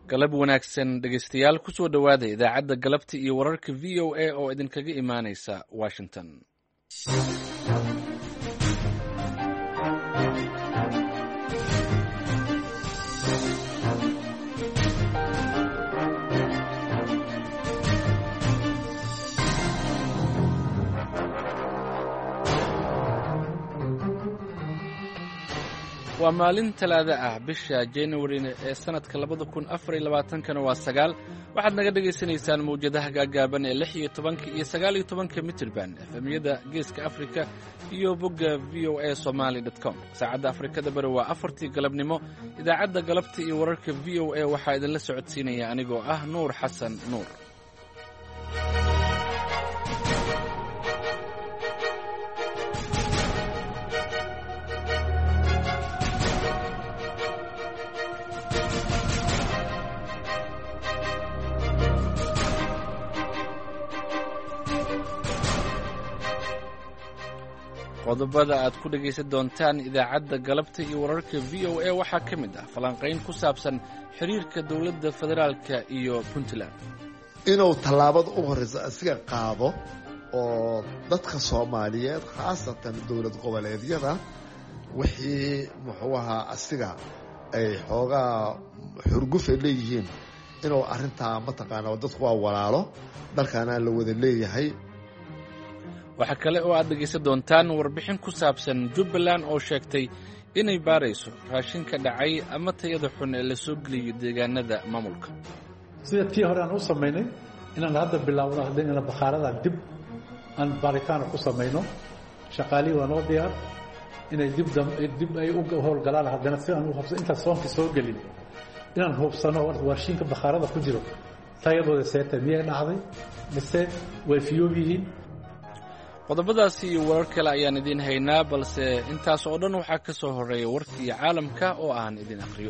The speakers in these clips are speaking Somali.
galab wanaagsan dhegaystayaal ku soo dhowaada idaacadda galabta iyo wararka v o a oo idinkaga imaanaysa washington. waa maalin talaada ah bisha January ee sanadka 2024 waa 9. waxaad naga dhageysanaysaan mawjadaha gaagaaban ee 16 iyo 19 mitirban efemiyada geeska Afrika iyo bogga voasomali.com. saacadda Afrikada bari waa 4 galabnimo. idaacadda galabta iyo wararka VOA waxaa idinla socodsiinaya anigoo ah Nuur Xasan Nuur. qodobada aad ku dhegaysan doontaan idaacadda galabta iyo wararka VOA waxaa ka mid ah falanqayn ku saabsan xiriirka dowladda federaalka iyo Puntland. inuu tallaabada u horeysa asiga qaado oo dadka Soomaaliyeed khaasatan dowlad goboleedyada wixii muxuu ahaa asiga ay xoogaa xurguf leeyihiin inuu arintaa mataqaanaa dadku waa walaalo dalkana la wada leeyahay. waxaa kale oo aad dhegaysan doontaan warbixin ku saabsan Jubbaland oo sheegtay inay baarayso raashinka dhacay ama tayada xun ee la soo geliyay deegaanada maamulka. sida tii hore aan u sameynay inaan hadda bilaawno hadana bakhaarada dib aan baaritaan ku sameyno shaqaalihi waa noo diyaar inay dib ay u howlgalaan hadana si aan u hubsano inta soonka soo gelin inaan hubsano raashinka bakhaarada ku jiro tayadooda seetay miyay dhacday mise way fiyoobihiin. qodobadaasi iyo warar kale ayaan idin haynaa, balse intaas oo dhan waxaa ka soo horeeya warkii caalamka oo aan idin akhriyo.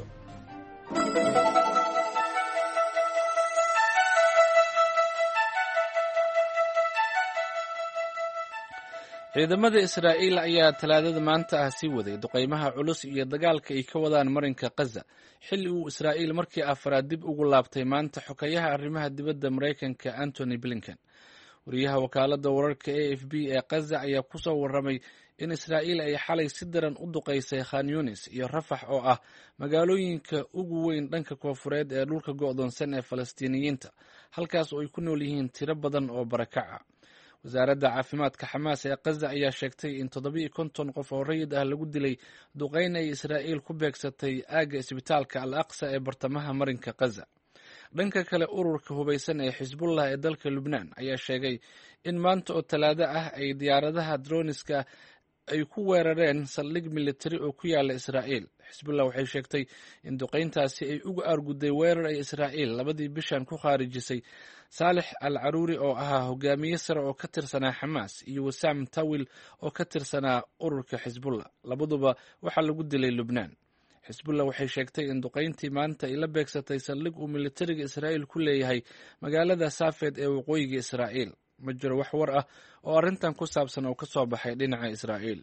ciidamada Israa'iil ayaa talaadada maanta ah sii waday duqeymaha culus iyo dagaalka ay ka wadaan marinka Gaza, xilli uu Israa'iil markii afraad dib ugu laabtay maanta xogayaha arrimaha dibadda Mareykanka Antony Blinken. wariyaha wakaaladda wararka AFP ee Gaza ayaa ku soo warramay in Israa'iil ay xalay si daran u duqeysay Khan Yunis iyo Rafax oo ah magaalooyinka ugu weyn dhanka koonfureed ee dhulka go'doonsan ee Falastiiniyiinta, halkaas oo ay ku nool yihiin tiro badan oo barakaca. wasaaradda caafimaadka Xamaas ee Gaza ayaa sheegtay in 750 qof oo rayid ah lagu dilay duqeyn ay Israa'iil ku beegsatay aagga isbitaalka Al-Aqsa ee bartamaha marinka Gaza. dhanka kale ururka hubaysan ee Xisbullah ee dalka Lubnaan ayaa sheegay in maanta oo talaado ah ay diyaaradaha droniska ay ku weerareen saldhig militari oo ku yaala Israa'iil. Xisbullah waxay sheegtay in duqeyntaasi ay uga arguday weerar ay Israa'iil 2 bishan ku khaarijisay Saalix al-Caruuri oo ahaa hogaamiye sare oo ka tirsanaa Xamaas iyo Wasaam Tawil oo ka tirsanaa ururka Xisbullah. labaduba waxaa lagu dilay Lubnaan. Xisbullah waxay sheegtay in duqeyntii maanta ay la beegsatay saldhig uu militariga Israa'iil ku leeyahay magaalada Saafed ee waqooyiga Israa'iil. ma jiro wax war ah oo arrintan ku saabsan oo ka soo baxay dhinaca Israa'iil.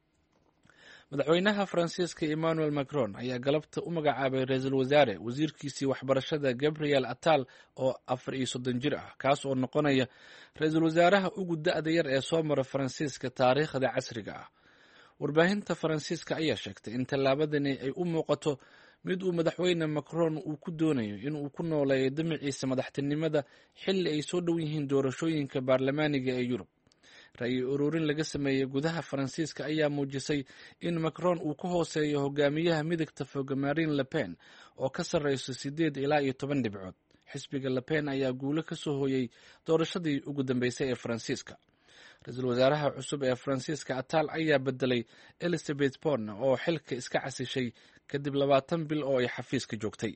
madaxweynaha Faransiiska Emmanuel Macron ayaa galabta u magacaabay ra'iisul wasaare wasiirkiisii waxbarashada Gabriel Attal oo 34 jir ah, kaas oo noqonaya ra'iisul wasaaraha ugu da'da yar ee soo mara Faransiiska taariikhda casriga ah. warbaahinta Faransiiska ayaa sheegtay in tallaabadani ay u muuqato mid uu madaxweyne Macron uu ku doonayo in uu ku nooleeyo damaciisa madaxtinimada xilli ay soo dhow yihiin doorashooyinka baarlamaaniga ee Yurub. ra'yi ururin laga sameeyay gudaha Faransiiska ayaa muujisay in Macron uu ku hooseeyo hogaamiyaha midigta fog Marine Le Pen oo ka sarreyso 8 ilaa 10 dhibcood. xisbiga Le Pen ayaa guulo ka soo hooyay doorashadii ugu dambeysay ee Faransiiska. ra-iisul wasaaraha cusub ee Faransiiska Attal ayaa bedelay Elisabeth Borne oo xilka iska casishay kadib 20 bil oo ay xafiiska joogtay.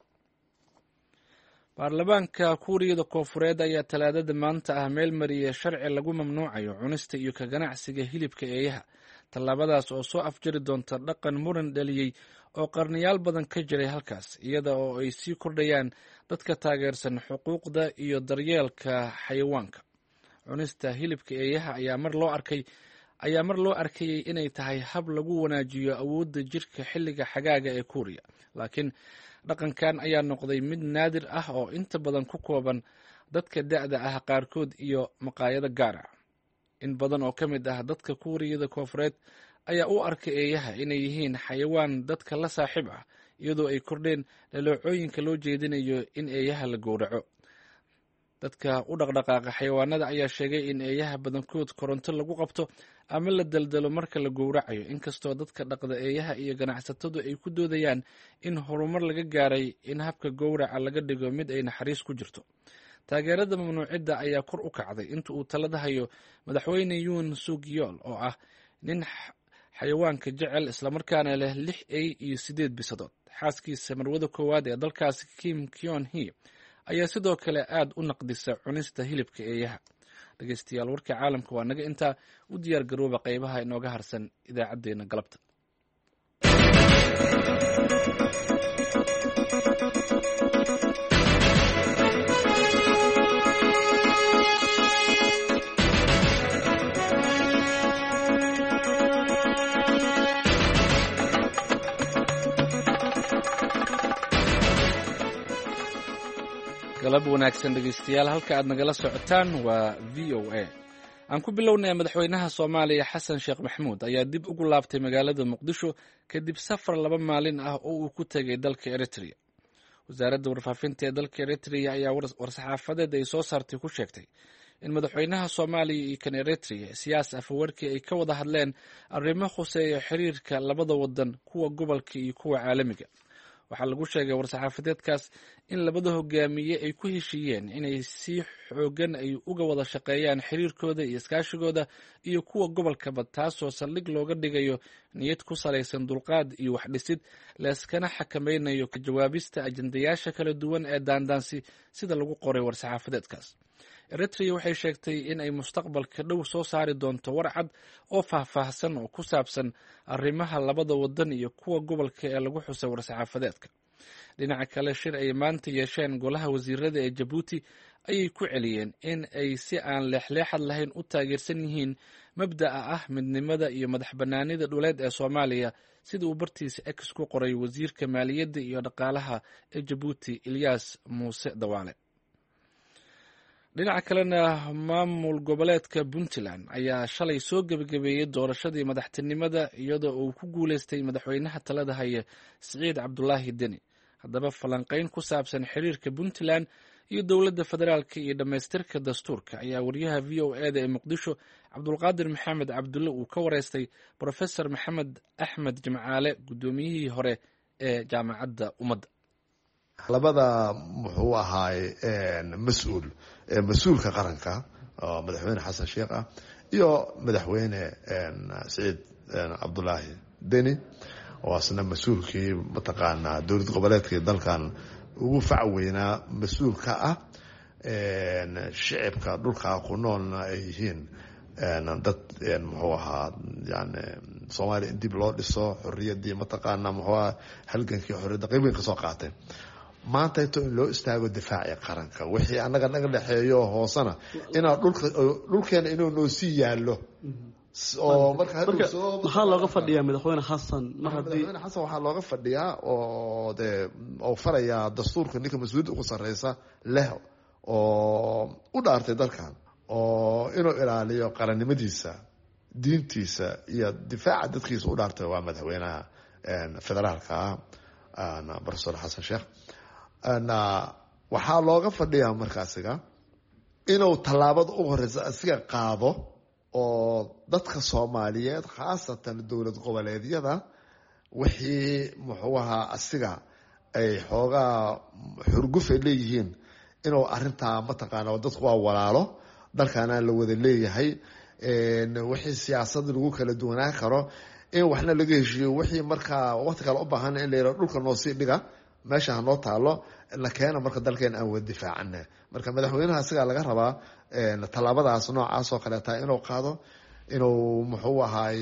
baarlamaanka Kuuriyada Koonfureed ayaa talaadada maanta ah meel mariyay sharci lagu mamnuucayo cunista iyo ka ganacsiga hilibka eeyaha. tallaabadaas oo soo afjari doonta dhaqan muran dhaliyey oo qarniyaal badan ka jiray halkaas, iyada oo ay sii kordhayaan dadka taageersan xuquuqda iyo daryeelka xayawaanka. cunista hilibka eeyaha ayaa mar loo arkayay inay tahay hab lagu wanaajiyo awoodda jirka xilliga xagaaga ee Kuuriya, laakiin dhaqankan ayaa noqday mid naadir ah oo inta badan ku kooban dadka da'da ah qaarkood iyo maqaayado gaar ah. in badan oo ka mid ah dadka kuuriyada koonfureed ayaa u arka eeyaha inay yihiin xayawaan dadka la saaxiib ah, iyadoo ay kordheen dhaleecooyinka loo jeedinayo in eeyaha la gowraco. dadka u dhaqdhaqaaqa xayawaanada ayaa sheegay in eeyaha badankood koronto lagu qabto ama la daldalo marka la gowracayo, inkastoo dadka dhaqda eeyaha iyo ganacsatadu ay ku doodayaan in horumar laga gaaray in habka gowraca laga dhigo mid ay naxariis ku jirto. taageerada mamnuucidda ayaa kor u kacday inta uu talada hayo madaxweyne Yoon Suk Yeol oo ah nin xayawaanka jecel islamarkaana leh 6 ay iyo 8 bisadood. xaaskiisa marwada koowaad ee dalkaasi Kim Kyon Hee ayaa sidoo kale aad u naqdisa cunista hilibka eeyaha. dhegeystayaal, warka caalamka waa naga intaa. u diyaar garooba qaybaha inooga harsan idaacaddeenna galabta. galab wanaagsan dhegeystayaal, halka aad nagala socotaan waa v o a. aan ku bilownay madaxweynaha Soomaaliya Xasan Sheekh Maxamuud ayaa dib ugu laabtay magaalada Muqdisho kadib safar 2 maalin ah oo uu ku tagay dalka Eritrea. wasaaradda warfaafinta ee dalka Eritrea ayaa war-saxaafadeed ay soo saartay ku sheegtay in madaxweynaha Soomaaliya iyo kan Eritrea Siyaas Afwerki ay ka wada hadleen arrimo khuseeya xiriirka labada wadan, kuwa gobolka iyo kuwa caalamiga. waxaa lagu sheegay war-saxaafadeedkaas in labada hogaamiye ay ku heshiiyeen inay si xoogan ay uga wada shaqeeyaan xiriirkooda iyo iskaashigooda iyo kuwa gobolkaba, taasoo saldhig looga dhigayo niyad ku salaysan dulqaad iyo waxdhisid, layskana xakameynayo ka jawaabista ajandayaasha kala duwan ee daandaansi sida lagu qoray war-saxaafadeedkaas. Eritrea waxay sheegtay in ay mustaqbalka dhow soo saari doonto warcad oo faahfaahsan oo ku saabsan arrimaha labada wadan iyo kuwa gobolka ee lagu xusay war-saxaafadeedka. dhinaca kale, shir ay maanta yeesheen golaha wasiirada ee Jabuuti ayay ku celiyeen in ay si aan leexleexad lahayn u taageersan yihiin mabda'a ah midnimada iyo madax bannaanida dhuleed ee Soomaaliya, sida uu bartiisa X ku qoray wasiirka maaliyadda iyo dhaqaalaha ee Jabuuti Ilyas Muuse Dawaale. dhinaca kalena, maamul goboleedka Puntland ayaa shalay soo gebagabeeyey doorashadii madaxtinimada iyadoo uu ku guuleystay madaxweynaha talada haya Siciid Cabdulaahi Deni. haddaba falanqayn ku saabsan xiriirka Puntland iyo dowladda federaalka iyo dhammaystirka dastuurka ayaa wariyaha v o a da ee Muqdisho Cabdulqaadir Maxamed Cabdulle uu ka wareystay Professor Maxamed Axmed Jimcaale, guddoomiyihii hore ee jaamacadda Ummadda. labada muxuu ahaay mas-uulka qaranka oo madaxweyne xasan sheekh ah iyo madaxweyne Siciid Cabdulaahi Deni oo asna mas-uulkii mataqaanaa dowlad goboleedkii dalkan ugu fac weynaa mas-uulka ah. shicibka dhulka ku noolna ay yihiin dad muxuu ahaa yani Soomaaliya in dib loo dhiso xorriyaddii mataqaanaa muxuu ahaa halgankii xorriyadda qayb weyn ka soo qaatay. maanta inta in loo istaago difaaci qaranka wixii annaga naga dhexeeyo hoosana inaa dhulkeena inuu noo sii yaallo oo marka maxaa looga fadhiyaa madaxweyne xasan madaxweyne xasan waxaa looga fadhiyaa oo dee oo farayaa dastuurka ninka mas-uuliyadda ugu sarreysa leh oo u dhaartay dalkan oo inuu ilaaliyo qarannimadiisa, diintiisa iyo difaaca dadkiisa u dhaartay waa madaxweynaha federaalka ah professor xasan sheekh. waxaa looga fadhiyaa markaasiga inuu tallaabada ugu horeysa asiga qaado oo dadka Soomaaliyeed khaasatan dowlad goboleedyada wixii muxuu ahaa asiga ay xoogaa xurguf ay leeyihiin inuu arintaa mataqaana dadku waa walaalo, dalkaana la wada leeyahay, wixii siyaasad lagu kala duwanaan karo in waxna laga heshiiyo, wixii markaa waqti kale u baahan in la yiraahdo dhulka noo sii dhiga meesha noo taalo la keeno marka dalkeena aan wada difaacana. marka madaxweynaha asiga laga rabaa tallaabadaas noocaas oo kale taa inuu qaado, inuu muxuu ahaay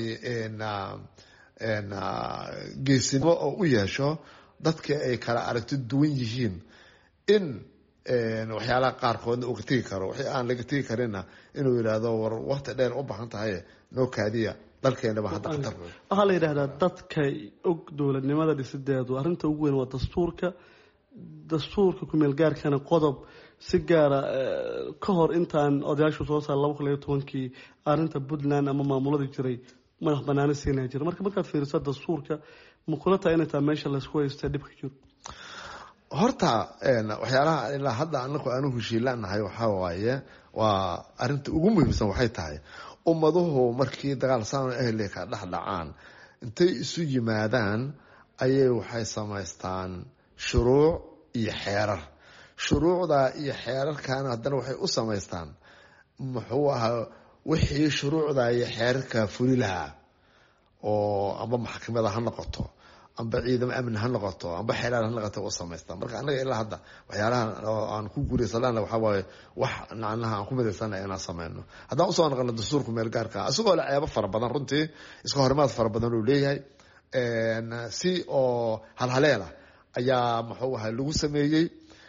geesinimo oo u yeesho dadka ay kala aragti duwan yihiin, in waxyaalaha qaarkoodna uu ka tegi karo, wixii aan laga tegi karinna inuu yidhaahdo war waqti dheer u baahan tahay noo kaadiya dalkeenaba hadda khatar. waxaa la yidhaahdaa dadka og dowladnimada dhisideedu arrinta ugu weyn waa dastuurka dastuurka kumeel gaarkana qodob si gaara ka hor intaan odayaashu soo saar 2012kii arrinta Puntland ama maamuladii jiray madax banaani siinay jira markaad fiiriso dastuurka ma kula tahay inay tahay meesha la isku haysto dhibka jiro horta waxyaalaha ilaa hadda anagu aanu heshiilaanahay waxa waaye waa arinta ugu muhiimsan waxay tahay ummaduhu markii dagaal saan ahli ka dhaxdhacaan intay isu yimaadaan ayay waxay samaystaan shuruuc iyo xeerar shuruucda iyo xeerarkan haddana waxay u samaystaan muxuu ahaa wixii shuruucda iyo xeerarka fuli lahaa oo amba maxkamada ha noqoto amba ciidamo amni ha noqoto amba xeerar ha noqoto oo samaystaan marka anaga ilaa hadda waxyaalaha aan ku guuleysanaana waxa waaye wax macnaha aan ku midaysanahay inaan sameeyno haddaan usoo noqono dastuurka meel gaarka asagoo la ceebo fara badan runtii iska horimaad fara badan uu leeyahay si oo halhaleela ayaa muxuu ahaa lagu sameeyey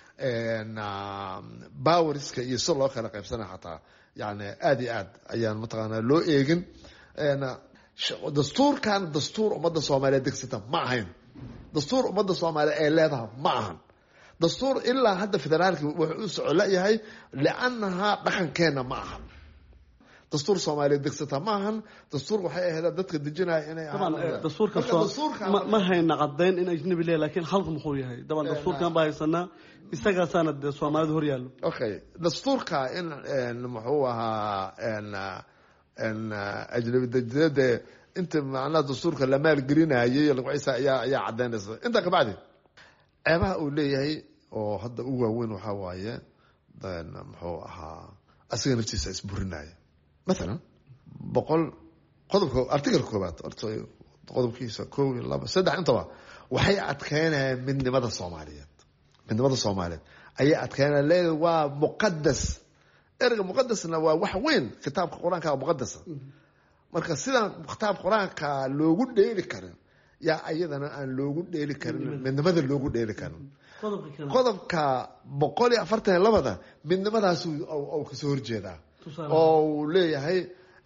bawriska iyo si loo kala qaybsanay xataa yani aad iyo aad ayaan mataqaanaa loo eegin dastuurkan dastuur ummadda soomaaliyeed degsata ma ahayn dastuur ummadda soomaaliyeed ee leedahay ma ahan dastuur ilaa hadda federaalka wuxuu u socoleeyahay liannahaa dhaqankeena ma ahan dastuur soomaaliyeed degsata ma ahan dastuur waxay ahayd dadka dejinaya inay dastuurka ma hayna cadayn in ajnabi leeyahay laakiin halka muxuu yahay daban dastuurkan baa haysanaa isaga sanad Soomaalidu hor yaalo okay dastuurka in muxuu ahaa ajnabi dejinada inta macnaha dastuurka la maal gelinayay lagaysa ayaa cadeynaysa inta ka bacdi ceebaha uu leeyahay oo hadda ugu waaweyn waxa waaye muxuu ahaa asiga naftiisa isburinaya مثلا بقول قضب article koobaad qodobkiisa 1 2 3 intaba waxay adkeynayaan midnimada Soomaaliyeed ayay adkeynayaan leeyahay waa muqaddas erga muqaddasna waa wax weyn kitaabka Quraanka waa muqaddas marka sidan kitaab Quraanka loogu dheeli karin yaa ayadana aan loogu dheeli karin midnimada loogu dheeli karin qodobka 142 midnimadaas oo ka soo horjeedaa oo leeyahay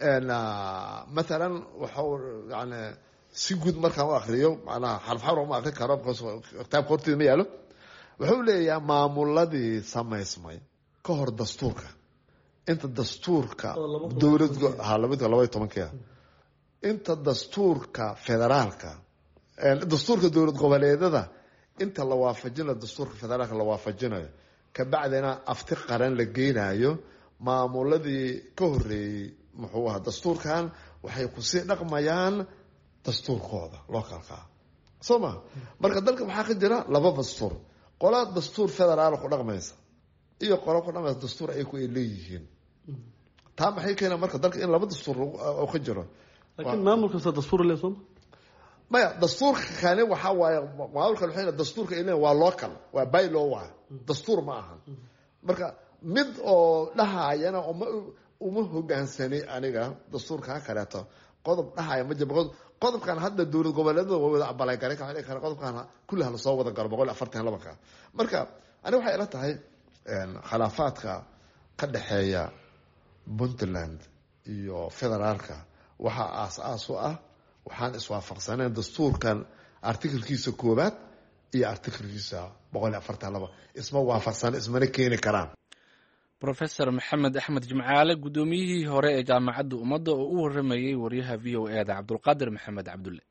مثلا wuxuu yani si guud markaan u akhriyo macnaha xarf xarf ma akhri karo kitaab qortid ma yaalo wuxuu leeyahay maamuladii samaysmay ka hor dastuurka inta dastuurka dawladda 2012 inta dastuurka federaalka dastuurka dawlad goboleedyada inta la waafajinayo dastuurka federaalka la waafajinayo ka bacdina afti qaran la geynayo maamuladii ka horeeyay muxuu ahaa dastuurkan waxay ku sii dhaqmayaan dastuurkooda localka soma marka dalka waxa ka jira laba dastuur qolad dastuur federaal ku dhaqmaysa iyo qolad ku dhaqmaysa dastuur ay ku leeyihiin taa maxay keenaysaa marka dalka in laba dastuur oo ka jiro laakiin maamulka dastuur leeyahay maya dastuurka kale waxa waaye maamulka waxay dastuurka ilaa waa local waa bylaw waa dastuur ma aha marka mid oo dhahayana uma hogaansanay aniga dastuurka kaleeto qodob dhahaya ma jiro qodobkan hadda dawlad goboleedyada wada abalay garay ka qodobkan kullaha la soo wada garo 142 marka ani waxay ila tahay khilaafaadka ka dhaxeeya Puntland iyo federaalka waxa aas u ah waxaan iswaafaqsanayn dastuurkan artikelkiisa koobaad iyo artikelkiisa 142 isma waafaqsan ismana keeni karaan Professor Maxamed Axmed Jimcaale gudoomiyihii hore ee jaamacadda ummadda oo u waramayay wariyaha VOA da Cabdulqaadir Maxamed Cabdulle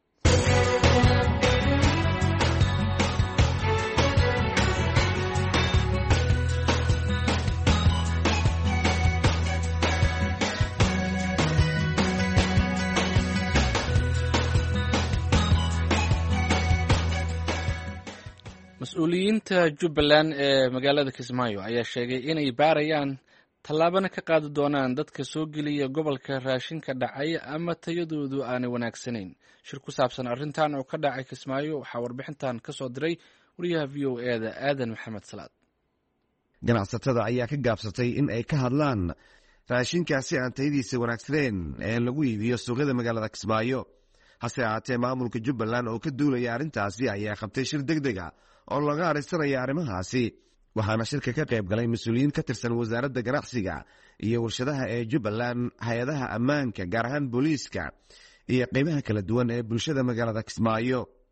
mas-uuliyiinta Jubbaland ee magaalada Kismaayo ayaa sheegay inay baarayaan tallaabana ka qaadi doonaan dadka soo geliya gobolka raashinka dhacay ama tayadoodu aanay wanaagsanayn shir ku saabsan arrintan oo ka dhacay Kismaayo waxaa warbixintan ka soo diray wariyaha VOA da Aadan Maxamed Salaad ganacsatada ayaa ka gaabsatay in ay ka hadlaan raashinkaasi aan tayadiisa wanaagsanayn ee lagu iibiyo suuqyada magaalada Kismaayo hase ahaatee maamulka Jubbaland oo ka duulaya arrintaasi ayaa qabtay shir degdeg ah oo laga arisanayo arrimahaasi waxaana shirka ka qayb galay mas-uuliyiin ka tirsan wasaaradda ganacsiga iyo warshadaha ee Jubbaland hay-adaha ammaanka gaar ahaan booliiska iyo qaybaha kala duwan ee bulshada magaalada Kismaayo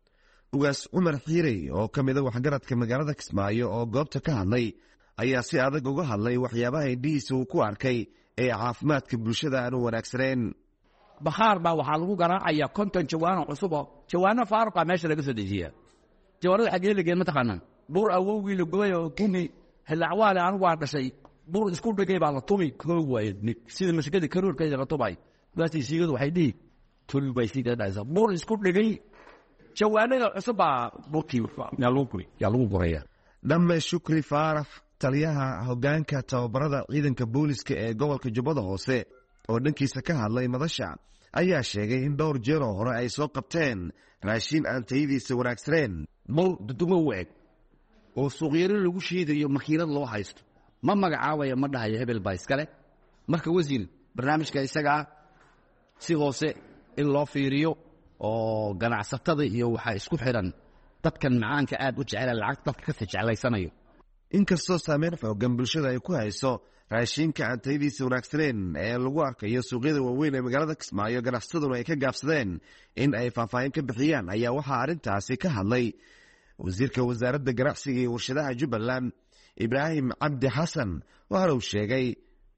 ugaas cumar xiirey oo ka mida waxgaradka magaalada kismaayo oo goobta ka hadlay ayaa si adag uga hadlay waxyaabaha indhihiisa uu ku arkay ee caafimaadka bulshada aan u wanaagsaneen. bakhaar baa waxaa lagu garaacayaa 50 jawaano cusuboo jawaano faaruqa meesha laga soo dejiyaa. jawaanada xaggee la geeyay mataqaanaan buur awowgii la gubay oo kini hilacwaale anigu waa dhashay buur isku dhigay baa la tumi koo waayay sida mashaqada karuurkeeda la tumay baastii siigadu waxay dhihi tuli bay sii dhaysaa buur isku dhigay jawaanada cusub baa buurkii yaa lagu guraya. dhamme shukri faarax taliyaha hoggaanka tababarada ciidanka booliska ee gobolka jubbada hoose oo dhankiisa ka hadlay madasha ayaa sheegay in dhowr jeer oo hore ay soo qabteen raashin aan tayadiisa wanaagsaneen. bur dudumo u eg oo suuqyaro lagu shiidayo makiinad loo haysto ma magacaabaya ma dhahayo hebel baa iskale. marka wasiir barnaamijka isagaa si hoose in loo fiiriyo oo ganacsatada iyo waxaa isku xidhan dadkan macaanka aad u jecela lacag dadka ka jeclaysanayo. inkastoo saameyn xoogan bulshada ay ku hayso raashinka aan tayadiisa wanaagsaneen ee lagu arkayo suuqyada waaweyn ee magaalada kismaayo, ganacsaduna ay ka gaabsadeen in ay faahfaahin ka bixiyaan, ayaa waxaa arrintaasi ka hadlay wasiirka wasaaradda ganacsiga iyo warshadaha jubbaland ibraahim cabdi xasan. waxaana uu sheegay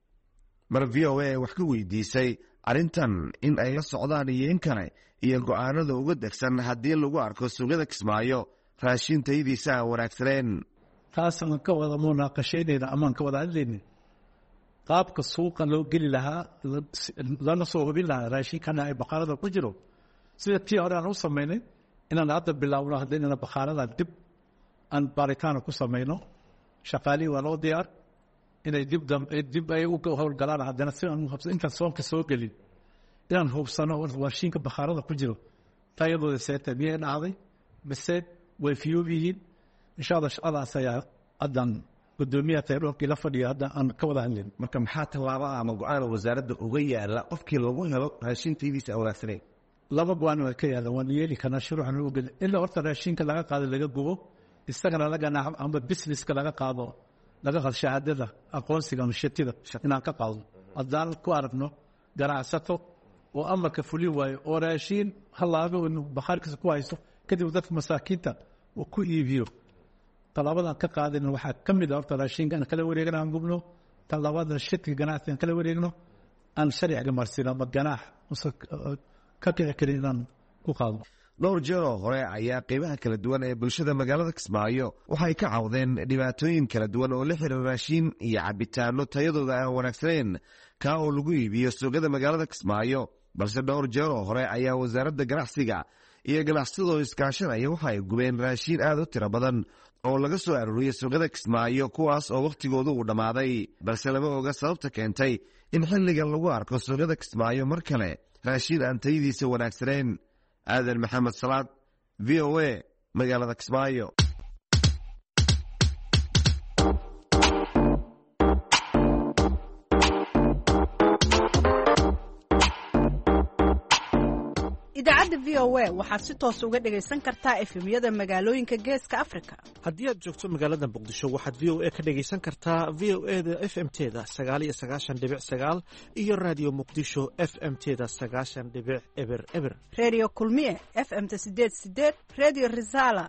mar v o a wax ka weydiisay arrintan in ay la socdaan iyo in kale iyo go'aanada uga degsan haddii lagu arko suuqyada kismaayo raashin tayadiisa aan wanaagsaneen. taasaan ka wada munaaqashaynayna amaan ka wada hadlayna qaabka suuqa loo geli lahaa lana soo hubin lahaa raashinkana ay bakhaarada ku jiro sida tii hore aan u samaynay inaan hadda bilaawno haddayna bakhaarada aan baaritaana ku samayno. shaqaalihii waa loo diyaar inay dib ay u howlgalaan. haddana si aan intaan soonka soo gelin inaan hubsano raashinka bakhaarada ku jiro tayadooda seeta miyay dhacday mise way fiyoob yihiin. insha allah shaqadaas ayaa haddaan gudoomiyaha tayroorkii la fadhiya hadda aan ka wada hadlayn. marka maxaa tallaabo ama go-aan wasaaradda uga yaala qofkii lagu helo raashin tayadiisa aan wanaagsaneyn? laba go-aan waa ka yaala waan yeeli karnaa shuruucan u geli ilaa horta raashinka laga qaado laga gubo isagana laga naaxo ama businesska laga qaado laga qado shahaadada aqoonsiga ama shatida inaan ka qaado. haddaan ku aragno ganacsato oo amarka fulin waayo oo raashin halaabo inuu bakhaarkiisa ku haysto kadib dadka masaakiinta uu ku iibiyo talabadan ka qaadayna waxaa ka mid ah horta raashinka aan kala wareegno aan gubno. talabaada shirka ganacsiga aan kala wareegno aan sharciga marsiino ama ganaax ka kici karin inaan ku qaado. dhowr jeer oo hore ayaa qeybaha kala duwan ee bulshada magaalada kismaayo waxay ka cawdeen dhibaatooyin kala duwan oo la xiriira raashin iyo cabitaano tayadooda aan wanaagsaneyn kaa oo lagu iibiyo suuqyada magaalada kismaayo. balse dhowr jeer oo hore ayaa wasaaradda ganacsiga iyo ganacsadoo iskaashanaya waxa ay gubeen raashin aad u tiro badan oo laga soo arooriyey suuqyada kismaayo kuwaas oo wakhtigoodu uu dhammaaday. balse lama oga sababta keentay in xilligan lagu arko suuqyada kismaayo mar kale raashin aan tayadiisa wanaagsaneyn. aadan maxamed salaad, v o a, magaalada kismaayo. idaacadda v o a waxaad si toos uga dhagaysan kartaa efemyada magaalooyinka geeska afrika. haddii aad joogto magaalada muqdisho waxaad v o a ka dhagaysan kartaa v o e da f m teda 9 iyo radio muqdisho f m teda 9.eber. redio kulmiye f m ta 8 redio risala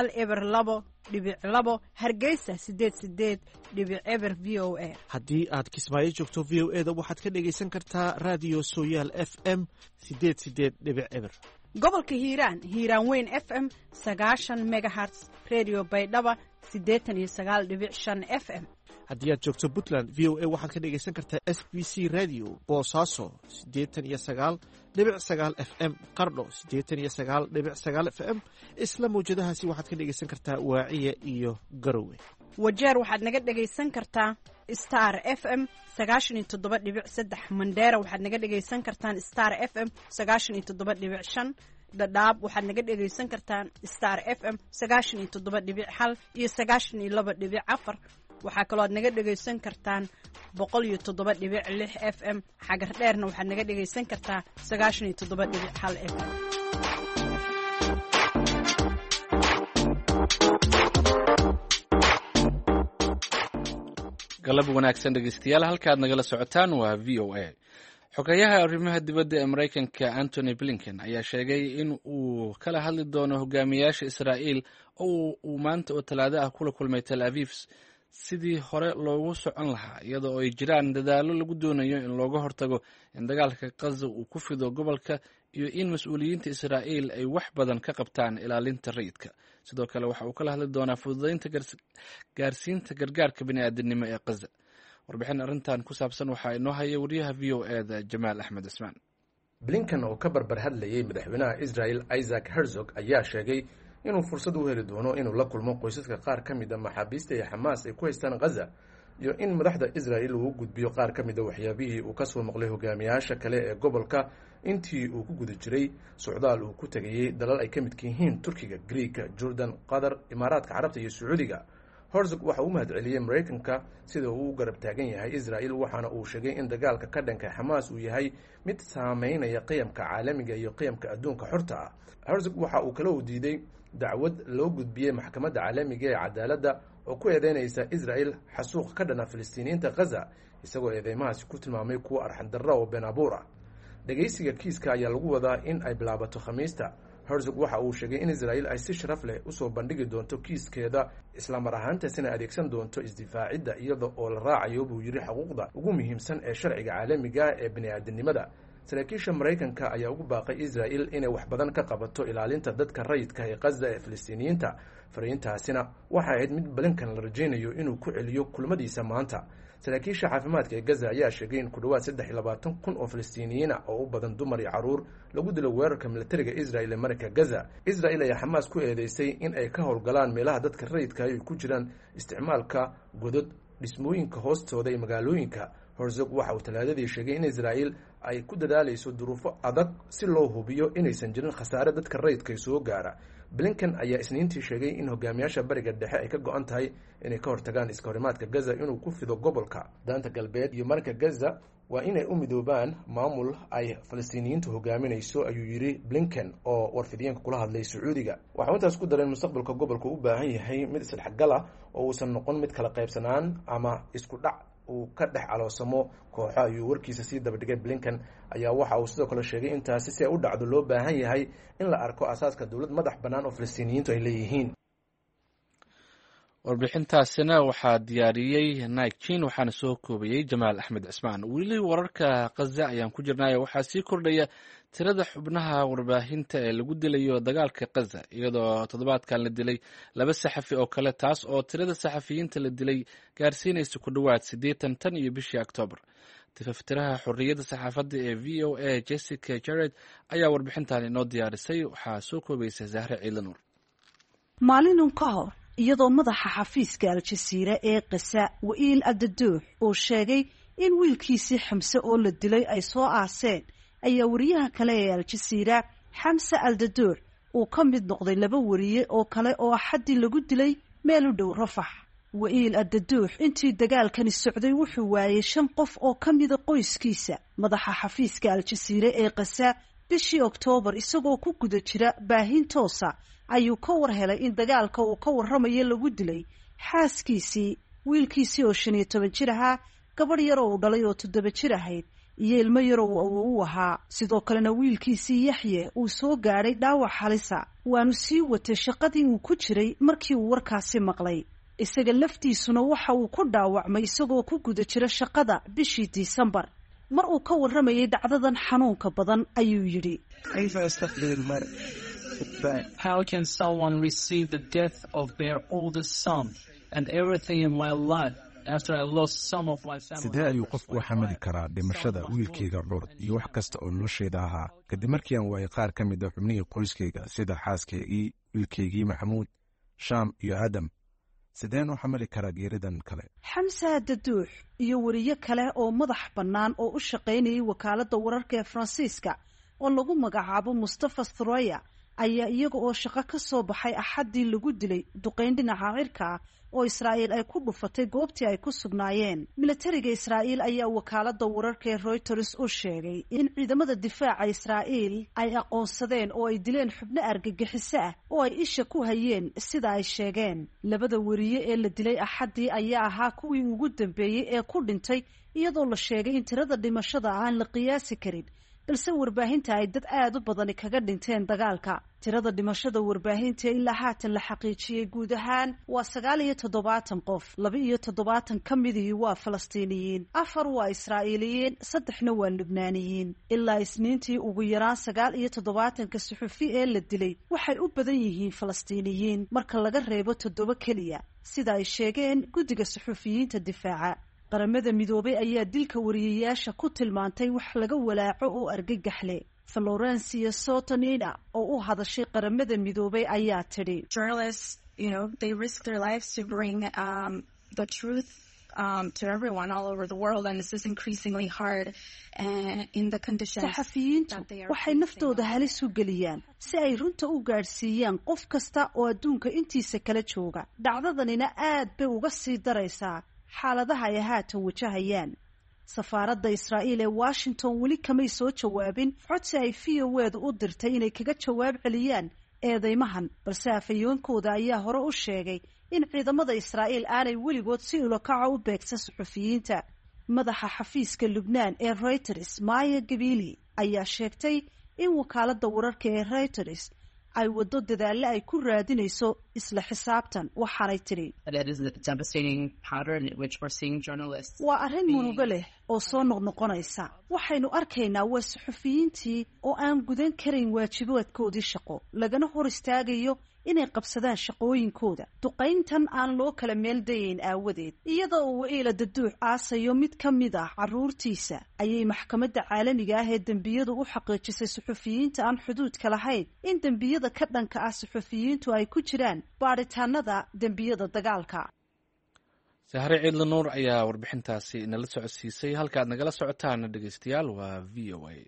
102.2 hargeysa 88.eber v o a. haddii aad kismaayo joogto v o e da waxaad ka dhagaysan kartaa radio sooyaal f m 88.eber. gobolka hiiraan weyn f m 90 megahertz redio baydhaba 89.5 f m. haddii aad joogto puntland v o a waxaad ka dhagaysan kartaa s b c radio boosaaso 89.9 f m qardho 89.9 f m. isla mawjadahaasi waxaad ka dhagaysan kartaa waaciya iyo garowe. wajeer waxaad naga dhagaysan kartaa star f m 97.3 mandheera waxaad naga dhagaysan kartaan star f m 97.5 dhadhaab waxaad naga dhagaysan kartaan star f m 97.1 iyo 92.4. waxaa kaloo aad naga dhagaysan kartaan 107.6 f m xagar dheerna waxaad naga dhagaysan kartaa 97.1 f m. galab wanaagsan dhegeystayaal, halkaad nagala socotaan waa v o a. xogayaha arrimaha dibadda ee maraykanka antony blinken ayaa sheegay in uu kala hadli doono hogaamiyaasha israa'iil oo uu maanta oo talaado ah kula kulmay tel aviv sidii hore loogu socon lahaa iyada oo ay jiraan dadaallo lagu doonayo in looga hortago in dagaalka Gaza uu ku fido gobolka iyo in mas-uuliyiinta israa'iil ay wax badan ka qabtaan ilaalinta rayidka. sidoo kale waxa uu kala hadli doonaa fududaynta gaarsiinta gargaarka bini'aadanimo ee Gaza. warbixin arrintan ku saabsan waxaa inoo haya wariyaha VOA-da Jamaal Axmed Ismaan. Blinken oo ka barbar hadlayay madaxweynaha Israel Isaac Herzog ayaa sheegay inuu fursad u heli doono inuu la kulmo qoysaska qaar ka mid a maxaabiista ee Xamaas ay ku haystaan Gaza iyo in madaxda Israel uu gudbiyo qaar ka mid a waxyaabihii uu ka soo maqlay hogaamiyaasha kale ee gobolka intii uu ku guda jiray socdaal uu ku tagayay dalal ay ka mid yihiin Turkiga, Greek, Jordan, Qatar, Imaaraadka Carabta iyo Sacuudiga. Herzog waxa uu mahadceliyay Mareykanka sida uu garab taagan yahay Israel waxaana uu sheegay in dagaalka ka dhanka Xamaas uu yahay mid saameynaya qiyamka caalamiga iyo qiyamka adduunka xorta ah. Herzog waxa uu kala diiday dacwad loo gudbiyay maxkamadda caalamiga ee cadaaladda oo ku eedeynaysa Israel xasuuq ka dhana Filistiiniyiinta Gaza isagoo eedeymahaasi ku tilmaamay kuwa arxan darro oo been abuur ah. dhageysiga kiiska ayaa lagu wadaa in ay bilaabato Khamiista. Herzog waxa uu sheegay in Israel ay si sharaf leh u soo bandhigi doonto kiiskeeda isla mar ahaantaasina adeegsan doonto isdifaacidda iyada oo la raacayo buu yiri xuquuqda ugu muhiimsan ee sharciga caalamiga ee bini'aadanimada. saraakiisha Mareykanka ayaa ugu baaqay Israel inay wax badan ka qabato ilaalinta dadka rayidka ee Gaza ee Filistiiniyiinta. fariintaasina waxa ahayd mid Blinken la rajeynayo inuu ku celiyo kulmadiisa maanta. saraakiisha caafimaadka ee Gaza ayaa sheegay in ku dhawaad 23,000 oo Filistiiniyiin ah oo u badan dumar iyo caruur lagu dilo weerarka militariga Israel ee marka Gaza. Israel ayaa Xamaas ku eedeysay in ay ka howlgalaan meelaha dadka rayidka ay ku jiraan isticmaalka godad dhismooyinka hoostooda ee magaalooyinka. Herzog waxa uu talaadadii sheegay in Israel ay ku dadaalayso duruufo adag si loo hubiyo inaysan jirin khasaare dadka rayidka soo gaara. Blinken ayaa Isniintii sheegay in hogaamiyaasha bariga dhexe ay ka go'an tahay inay ka hortagaan iska horimaadka Gaza inuu ku fido gobolka daanta galbeed iyo marka Gaza waa inay u midoobaan maamul ay Filistiiniyiintu hogaaminayso ayuu yiri Blinken oo warfidiyeenka kula hadlay Sacuudiga. waxa uu intaas ku daray mustaqbalka gobolka u baahan yahay mid isdhexgal ah oo uusan noqon mid kala qaybsanaan ama isku dhac uu ka dhex caloosamo kooxo ayuu warkiisa sii daba dhigay. Blinken ayaa waxa uu sidoo kale sheegay in taasi si ay u dhacdo loo baahan yahay in la arko asaaska dawlad madax bannaan oo Filistiiniyiintu ay leeyihiin. warbixintaasina waxaa diyaariyey Nike Chin waxaana soo koobiyey Jamaal Axmed Cismaan. weli wararka Gaza ayaan ku jirnaa waxaa sii kordhaya tirada xubnaha warbaahinta ee lagu dilayo dagaalka Gaza iyadoo toddobaadkan la dilay 2 saxafi oo kale taas oo tirada saxafiyiinta la dilay gaarsiinaysa ku dhawaad 80 tan iyo bishii Oktoobar. tifaftiraha xorriyadda saxaafadda ee VOA Jessica Jared ayaa warbixintan inoo diyaarisay waxaa soo koobaysa Zahra Ciilanuur. maalin ka hor iyadoo madaxa xafiiska Al-Jazeera ee Gaza Wa'iil Addaduux uu sheegay in wiilkiisii Xamse oo la dilay ay soo aaseen ayaa wariyaha kale ee Al-Jazeera Xamse Al-Daduux uu ka mid noqday 2 wariye oo kale oo xaddi lagu dilay meel u dhow Rafax. Wa'iil Addaduux intii dagaalkani socday wuxuu waayay 5 qof oo ka mid ah qoyskiisa. madaxa xafiiska Al-Jazeera ee Gaza bishii Oktoobar isagoo ku guda jira baahin toosa ayuu ka war helay in dagaalka uu ka warramayo lagu dilay xaaskiisii, wiilkiisii oo 15 jir ahaa, gabadh yar oo dhalay oo 7 jir ahayd iyo ilmo yar oo uu ahaa. sidoo kalena wiilkiisii Yaxye uu soo gaaray dhaawac halisa. waanu sii watay shaqadii uu ku jiray markii uu warkaasi maqlay. isaga laftiisuna waxa uu ku dhaawacmay isagoo ku guda jira shaqada bishii Disembar. mar uu ka warramayay dhacdadan xanuunka badan ayuu yidhi But how can someone receive the death of their oldest son and everything in my life after I lost some of my family? sidee ayuu qofku u xamili karaa dhimashada wiilkayga curud iyo wax kasta oo noloshayda ahaa kadib markii aan waayay qaar ka mid ah xubnihii qoyskayga sida xaaskaygii, wiilkaygii Maxamuud, Shaam iyo Aadam. sideen u xamili karaa geeridan kale? Xamse Addaduux iyo wariye kale oo madax bannaan oo u shaqaynayay wakaaladda wararka ee Faransiiska oo lagu magacaabo Mustafa Throya ayaa iyaga oo shaqo ka soo baxay Axaddii lagu dilay duqeyn dhinaca cirka oo Israa'iil ay ku dhufatay goobtii ay ku sugnaayeen. Militariga Israa'iil ayaa wakaaladda wararka ee Reuters u sheegay in ciidamada difaaca Israa'iil ay aqoonsadeen oo ay dileen xubno argagixiso ah oo ay isha ku hayeen sida ay sheegeen. Labada wariye ee la dilay Axaddii ayaa ahaa kuwii ugu dambeeyey ee ku dhintay, iyadoo la sheegay in tirada dhimashada aan la qiyaasi karin, balse warbaahinta ay dad aad u badani kaga dhinteen dagaalka. Tirada dhimashada warbaahinta ilaa haatan la xaqiijiyey guud ahaan waa 79 qof. 72 ka midii waa Falastiiniyiin, 4 waa Israa'iiliyiin, 3 waa Lubnaaniyiin. Ilaa Isniintii ugu yaraan 79 suxufi ee la dilay waxay u badan yihiin Falastiiniyiin marka laga reebo 7 keliya, sida ay sheegeen guddiga suxufiyiinta difaaca. Qaramada Midoobay ayaa dilka wariyeyaasha ku tilmaantay wax laga walaaco oo argagax leh. Florencia Sotonina oo u hadashay Qaramada Midoobay ayaa tidhi, Journalists, they risk their lives to bring the truth to everyone all over the world, and this is increasingly hard in the conditions. Saxafiyiintu waxay naftooda halis u geliyaan si ay runta u gaadhsiiyaan qof kasta oo adduunka intiisa kala jooga. Dhacdadanina aad bay uga sii daraysaa xaaladaha ay haatan wajahayaan. Safaaradda Israa'iil ee Washington weli kamay soo jawaabin codsi ay VOA-du u dirtay inay kaga jawaab celiyaan eedeymahan, balse afhayeenkooda ayaa hore u sheegay in ciidamada Israa'iil aanay weligood si ulokaca u beegsan suxufiyiinta. Madaxa xafiiska Lubnaan ee Reuters, Maya Gabili, ayaa sheegtay in wakaaladda wararka ee Reuters ay wado dadaalo ay ku raadinayso isla xisaabtan. Waxaanay tidhi, waa arrin murugo leh oo soo noqnoqonaysa. Waxaynu arkaynaa waa suxufiyiintii oo aan gudan karayn waajibaadkoodii shaqo, lagana hor istaagayo inay qabsadaan shaqooyinkooda. Duqayntan aan loo kala meel dayayn aawadeed, iyada oo Wa'iil Daduux aasayo mid ka mid ah carruurtiisa, ayay maxkamadda caalamiga ah ee dembiyadu u xaqiijisay suxufiyiinta aan xuduudka lahayn in dembiyada ka dhanka ah suxufiyiintu ay ku jiraan baadhitaanada dembiyada dagaalka. Sahre Ciidla Nuur ayaa warbixintaasi nala socodsiisay. Halkaad nagala socotaan dhegeystayaal waa VOA.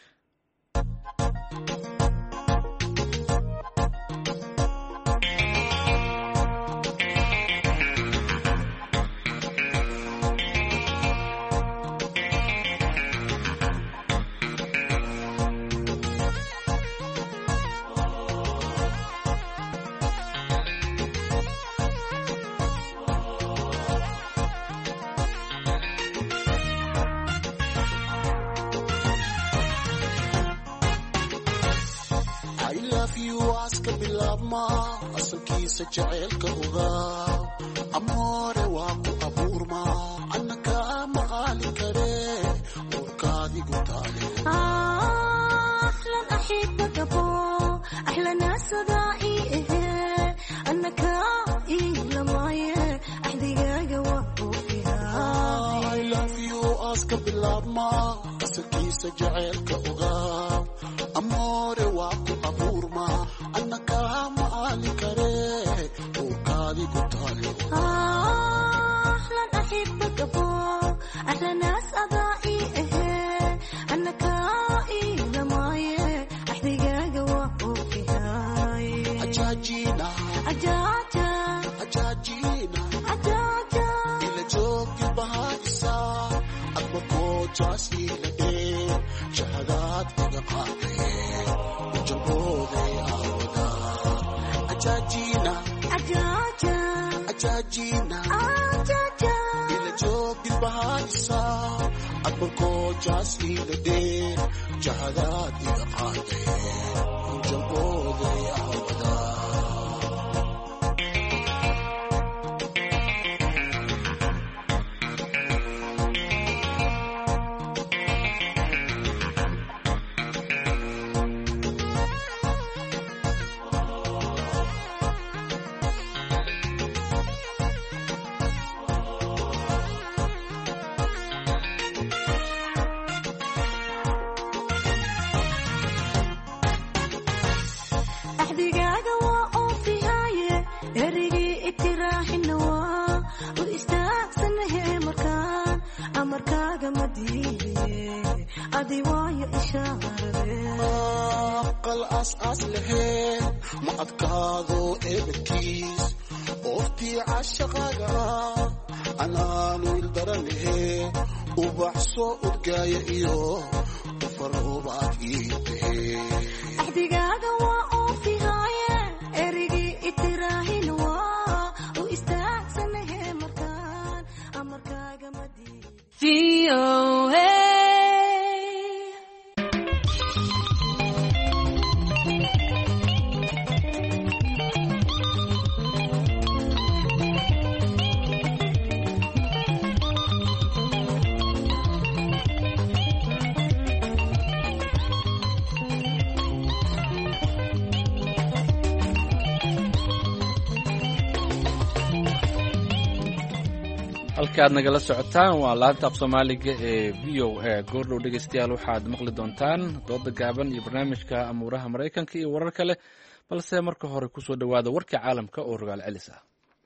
asalkiisa jaceylka ogaa amoore waa ku abuurma annaka maqaali kare warkaadigu taale ahlan axibakabo ahlana sadaa'i ehe annaka ilamaye axdigaaga waa oofihaa I love you aska bilaabma asalkiisa jaceylka ogaa amoore waa ku abuurma annaka maqaali kare warkaadigu taale ahlan axibakabo ahlana sadaa'i ehe annaka ilamaye axdigaaga waa oofihaa ajaajina ajaaja ajaajina ajaaja ila joogi bahaysa adma koojaas ila dhee shahadaad iga qaadee ujabooday aawada ajaajina ajaaja ajaajina ajaaja ila joogi bahaysa adma koojaas ila dhee shahadaad iga qaadee ujabooday aawada axdigaaga waa oofihaaye erigii itiraaxina waa u istaagsanahe markaan amarkaaga ma diidiye adi waayo ishaarade aqal aas-aas laheen ma adkaado eebadkiis ooftii cashaqaaga anaanu ildaranahe ubax soo udgaaya iyo ufarubaad ii tahe axdigaaga waa oofihaaye erigii itiraahin waa u istaagsanahe markaan amarkaaga madii halkaad nagala socotaan waa laanta af soomaaliga ee v o a goordhow dhegaystayaal waxaad maqli doontaan dooda gaaban iyo barnaamijka amuuraha maraykanka iyo warar kale balse marka hore kusoo dhowaada warka caalamka oo rogaal celis ah.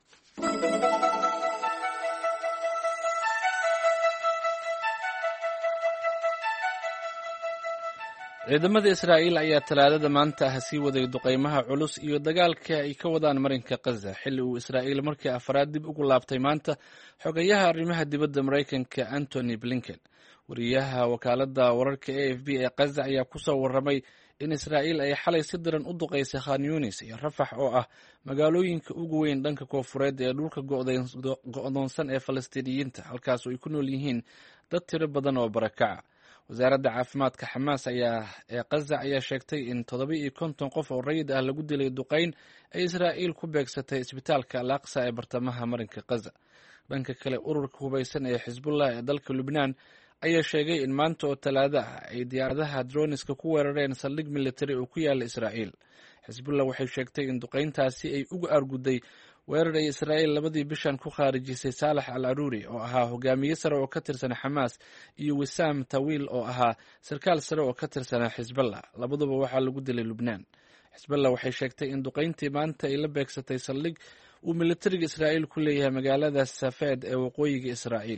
ciidamada Israa'iil ayaa talaadada maanta ah sii waday duqeymaha culus iyo dagaalka ay ka wadaan marinka Gaza xilli uu Israa'iil markii afraad dib ugu laabtay maanta xogayaha arrimaha dibadda Mareykanka Antony Blinken. Wariyaha wakaaladda wararka AFP ee Gaza ayaa ku soo warramay in Israa'iil ay xalay si daran u duqeysay Khan Yunis iyo Rafax oo ah magaalooyinka ugu weyn dhanka koonfureed ee dhulka go'doonsan ee Falastiiniyiinta halkaas oo ay ku nool yihiin dad tiro badan oo barakaca. wasaaradda caafimaadka Xamaas ee Gaza ayaa sheegtay in 750 qof oo rayid ah lagu dilay duqeyn ay Israa'iil ku beegsatay isbitaalka Al-Aqsa ee bartamaha marinka Gaza. dhanka kale ururka hubeysan ee Xisbullah ee dalka Lubnaan ayaa sheegay in maanta oo talaado ah ay diyaaradaha droniska ku weerareen saldhig military oo ku yaala Israa'iil. Xisbullah waxay sheegtay in duqeyntaasi ay uga arguday weerar ay Israa'iil labadii bishan ku khaarijisay Saalax al-Aruri oo ahaa hogaamiye sare oo ka tirsan Xamaas iyo Wissam Tawil oo ahaa sarkaal sare oo ka tirsan Xisbullah. labaduba waxaa lagu dilay Lubnaan. Xisbullah waxay sheegtay in duqeyntii maanta ay la beegsatay saldhig uu militariga Israa'iil ku leeyahay magaalada Safed ee waqooyiga Israa'iil.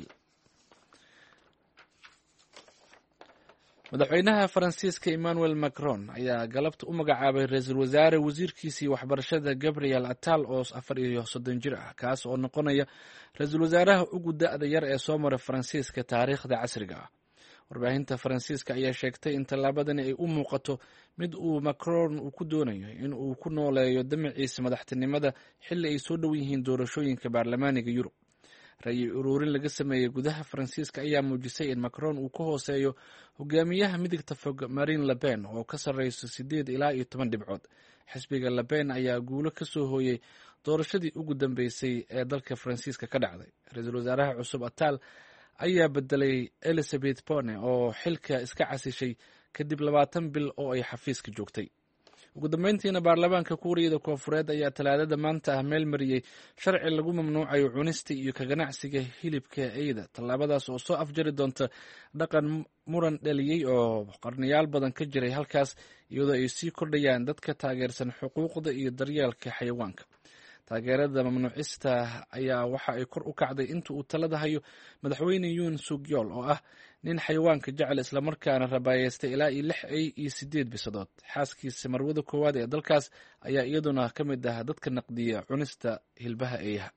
madaxweynaha Faransiiska Emmanuel Macron ayaa galabta u magacaabay ra'iisul wasaare wasiirkiisii waxbarashada Gabriel Attal oo 34 jir ah kaas oo noqonaya ra'iisul wasaaraha ugu da'da yar ee soo maray Faransiiska taariikhda casriga ah. warbaahinta Faransiiska ayaa sheegtay in tallaabadani ay u muuqato mid uu Macron ku doonayo in uu ku nooleeyo damaciisa madaxtinimada xilli ay soo dhow yihiin doorashooyinka baarlamaaniga Yurub. ra'yi ururin laga sameeyay gudaha Faransiiska ayaa muujisay in Macron uu ka hooseeyo hogaamiyaha midigta fog Marine Le Pen oo ka sarreyso 8 ilaa 10 dhibcood. xisbiga Le Pen ayaa guulo ka soo hooyay doorashadii ugu dambeysay ee dalka Faransiiska ka dhacday. ra'iisul wasaaraha cusub Attal ayaa bedelay Elisabeth Borne oo xilka iska casishay kadib 20 bil oo ay xafiiska joogtay. ugu dambeyntiina baarlamaanka Kuuriyada Koonfureed ayaa talaadada maanta ah meel mariyay sharci lagu mamnuucayo cunista iyo ka ganacsiga hilibka eeyda. tallaabadaas oo soo afjari doonta dhaqan muran dhaliyay oo qarniyaal badan ka jiray halkaas iyadoo ay sii kordhayaan dadka taageersan xuquuqda iyo daryeelka xayawaanka. taageerada mamnuucista ayaa waxa ay kor u kacday inta uu talada hayo madaxweyne Yoon Suk Yeol oo ah nin xayawaanka jecel isla markaana rabayeystay ilaa 6 ay iyo 8 bisadood. xaaskiisa marwada koowaad ee dalkaas ayaa iyaduna ka mid ah dadka naqdiya cunista hilbaha eeyaha.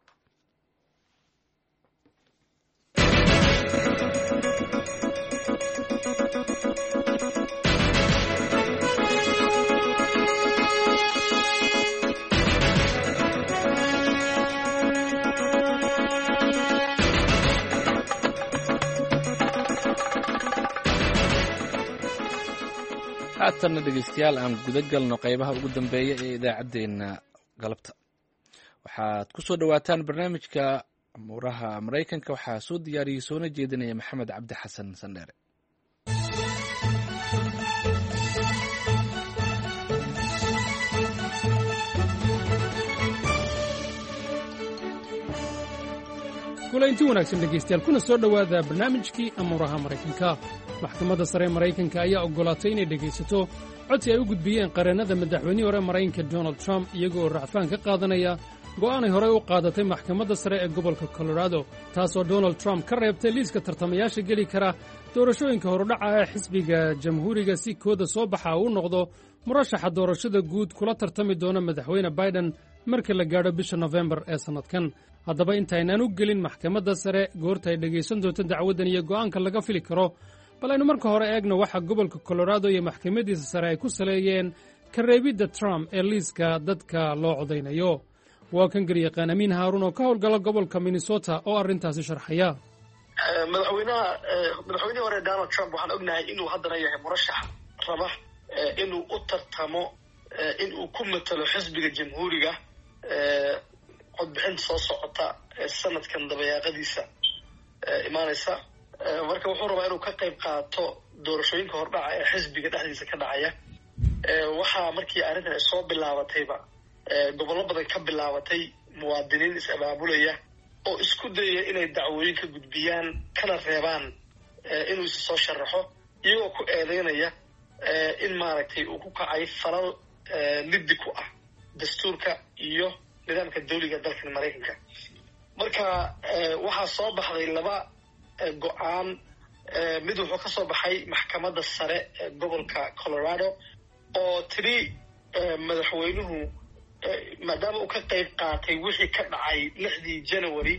haatanna dhegeystayaal aan guda galno qaybaha ugu dambeeya ee idaacaddeenna galabta. waxaad ku soo dhowaataan barnaamijka amuuraha Maraykanka. waxaa soo diyaariyey soona jeedinaya Maxamed Cabdi Xasan Sandheere. kulanti wanaagsan dhegaystayaal kuna soo dhowaada barnaamijkii amuuraha Maraykanka. maxkamadda sare ee Maraykanka ayaa oggolaatay inay dhegaysato codsi ay u gudbiyeen qareennada madaxweynihii hore Maraykanka Donald Trump iyagoo racfaan ka qaadanaya go'aanay horey u qaadatay maxkamadda sare ee gobolka Colorado taasoo Donald Trump ka reebtay liiska tartamayaasha geli kara doorashooyinka horudhaca ee xisbiga jamhuuriga si kooda soo baxa uu noqdo murashaxa doorashada guud kula tartami doona madaxweyne Biden marka la gaadho bisha nofembar ee sannadkan. haddaba intaynaan u gelin maxkamadda sare goorta ay dhegaysan doonto dacwaddan iyo go'aanka laga fili karo, bal aynu marka hore eegno waxa gobolka colorado iyo maxkamaddiisa sare ay ku saleeyeen ka reebidda Trump ee liiska dadka loo codaynayo. waa kan garyaqaan amiin haaruun oo ka howlgala gobolka Minnesota oo arrintaasi sharxaya. madaxweynihii hore Donald Trump waxaan ognahay inuu haddana yahay murashax raba inuu u tartamo inuu ku matalo xisbiga jamhuuriga codbixinta soo socota sanadkan dabayaaqadiisa imaanaysa. marka wuxuu rabaa inuu ka qayb qaato doorashooyinka hordhaca ee xisbiga dhexdiisa ka dhacaya. waxaa markii arrintan ay soo bilaabatayba gobollo badan ka bilaabatay muwaadiniin is-abaabulaya oo isku dayaya inay dacwooyin ka gudbiyaan kana reebaan inuu isa soo sharaxo, iyagoo ku eedeynaya in maaragtay uu ku kacay falal liddi ku ah dastuurka iyo nidaamka dawliga dalkan Maraykanka. marka waxaa soo baxday laba go'aan. mid wuxuu ka soo baxay maxkamadda sare ee gobolka Colorado oo tiri madaxweynuhu maadaama uu ka qayb qaatay wixii ka dhacay 6 January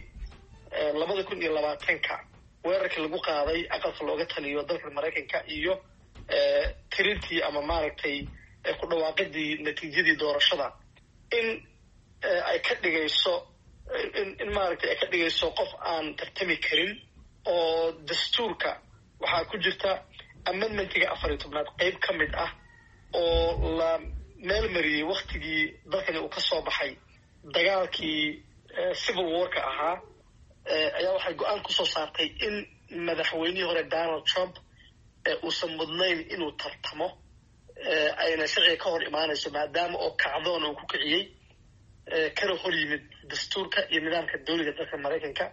2020 weerarkii lagu qaaday aqalka looga taliyo dalka Maraykanka iyo tirintii ama maaragtay ku dhawaaqidii natiijadii doorashada in ay ka dhigayso in maaragtay ay ka dhigayso qof aan tartami karin. oo dastuurka waxaa ku jirta amendmentiga 14aad qayb ka mid ah oo la meel mariyey waktigii dalkani uu ka soo baxay dagaalkii civil warka ahaa. ayaa waxay go-aan kusoo saartay in madaxweynihii hore Donald Trump uusan mudnayn inuu tartamo, ayna sharciga ka hor imaanayso maadaama oo kacdoon uu ku kiciyey kana hor yimid dastuurka iyo nidaamka dawliga dalka Maraykanka.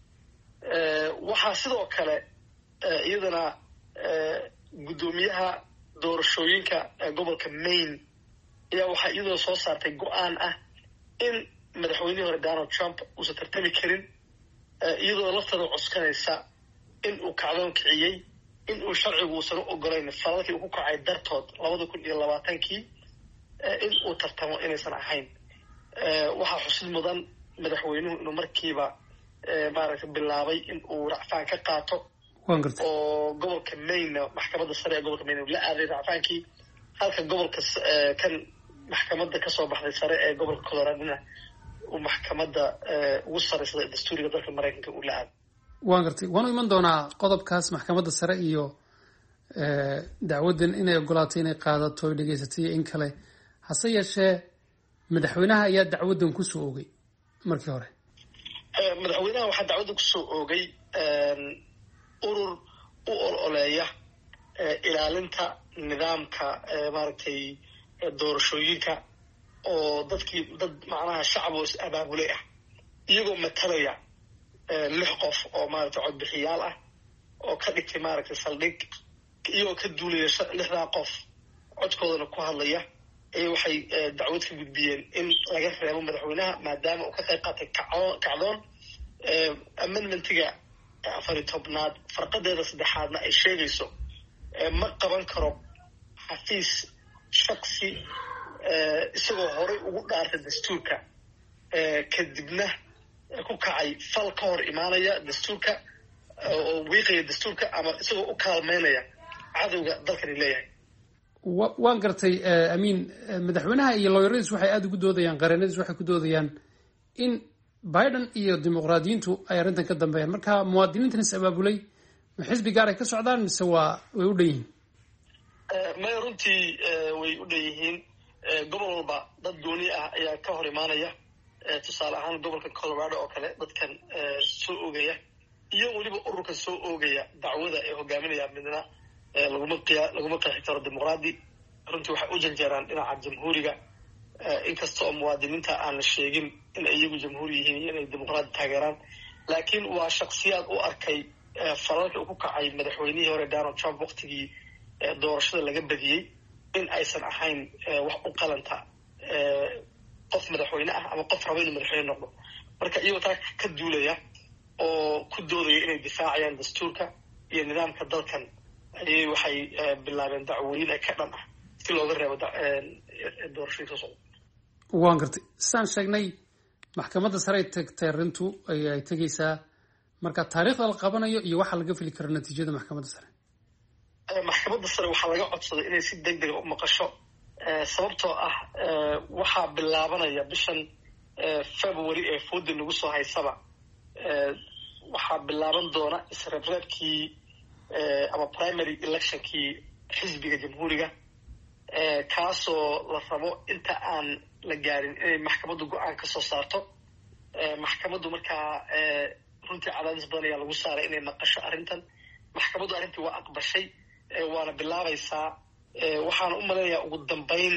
waxaa sidoo kale iyadana guddoomiyaha doorashooyinka gobolka Maine ayaa waxaa iyadoo soo saartay go-aan ah in madaxweynihii hore Donald Trump uusan tartami karin, iyadoo laftada cuskanaysa in uu kacdoon kiciyey, in uu sharcigu uusan u ogolayn falalkii uu ku kacay dartood 2020 in uu tartamo inaysan ahayn. waxaa xusid mudan madaxweynuhu inuu markiiba maaragtay bilaabay in uu racfaan ka qaato oo gobolka Maine maxkamadda sare ee gobolka Maine la aaday racfaankii, halka gobolka kan maxkamadda ka soo baxday sare ee gobolka Colorado uu maxkamadda ugu sareysa dastuuriga dalka Maraykanka uu la aaday. waan gartay, waanu iman doonaa qodobkaas maxkamadda sare iyo dacwaddan inay ogolaatay inay qaadato ay dhegaysatay in kale. hase yeeshee madaxweynaha ayaa dacwaddan kusoo oogay markii hore. madaxweynaha waxaa dacwadda kusoo oogay urur u ololeeya ilaalinta nidaamka maaragtay doorashooyinka oo dad macnaha shacab oo is-abaabulay ah, iyagoo matalaya 6 qof oo maaragtay codbixiyaal ah oo ka dhigtay maaragtay saldhig, iyagoo ka duulaya 6daa qof codkoodana ku hadlaya. waxay dacwad ka gudbiyeen in laga reebo madaxweynaha maadaama uu ka qayb qaatay kacdoon. amendmentiga 14aad farqadeeda 3aadna ay sheegayso ma qaban karo xafiis shaksi isagoo horey ugu dhaartay dastuurka kadibna ku kacay fal ka hor imaanaya dastuurka oo wiiqaya dastuurka ama isagoo u kaalmeynaya cadowga dalkani leeyahay. waan gartay amiin, madaxweynaha iyo looyaradiis waxay aada ugu doodayaan, qareenadiis waxay ku doodayaan in Biden iyo dimuqraadiyiintu ay arrintan ka dambeeyaan. marka muwaadiniintan is-abaabulay ma xisbi gaar ay ka socdaan mise way u dhan yihiin? may runtii way u dhan yihiin. gobol walba dad gooni ah ayaa ka hor imaanaya. tusaale ahaan gobolka Colorado oo kale dadkan soo oogaya iyo weliba ururkan soo oogaya dacwada ee hogaaminaya midna laguma qeexi karo dimuqraadi. runtii waxay u janjeeraan dhinaca jamhuuriga, inkasta oo muwaadiniinta aan la sheegin in ay iyagu jamhuuri yihiin iyo inay dimuqraadi taageeraan, laakiin waa shaksiyaad u arkay falalka uu ku kacay madaxweynihii hore Donald Trump waktigii doorashada laga badiyey in aysan ahayn wax u qalanta qof madaxweyne ah ama qof raba inuu madaxweyne noqdo. marka iyagoo taa ka duulaya oo ku doodaya inay difaacayaan dastuurka iyo nidaamka dalkan ayay waxay bilaabeen dacwooyin ay ka dhan ah si looga reebo doorashooyinka soo socda. waan gartay saan sheegnay maxkamadda sare ay tagtay arrintu ay tegaysaa marka taariikhda la qabanayo iyo waxa laga fili karo natiijada maxkamadda sare. maxkamadda sare waxaa laga codsaday inay si degdega u maqasho sababtoo ah waxaa bilaabanaya bishan February ee fooda nagu soo haysaba waxaa bilaaban doona isreebreebkii ama primary electionkii xisbiga jamhuuriga kaasoo la rabo inta aan la gaarin inay maxkamaddu go-aan ka soo saarto. maxkamaddu markaa runtii cadaadis badan ayaa lagu saaray inay maqasho arrintan. maxkamaddu arrintii waa aqbashay waana bilaabaysaa. waxaana u malaynayaa ugu dambayn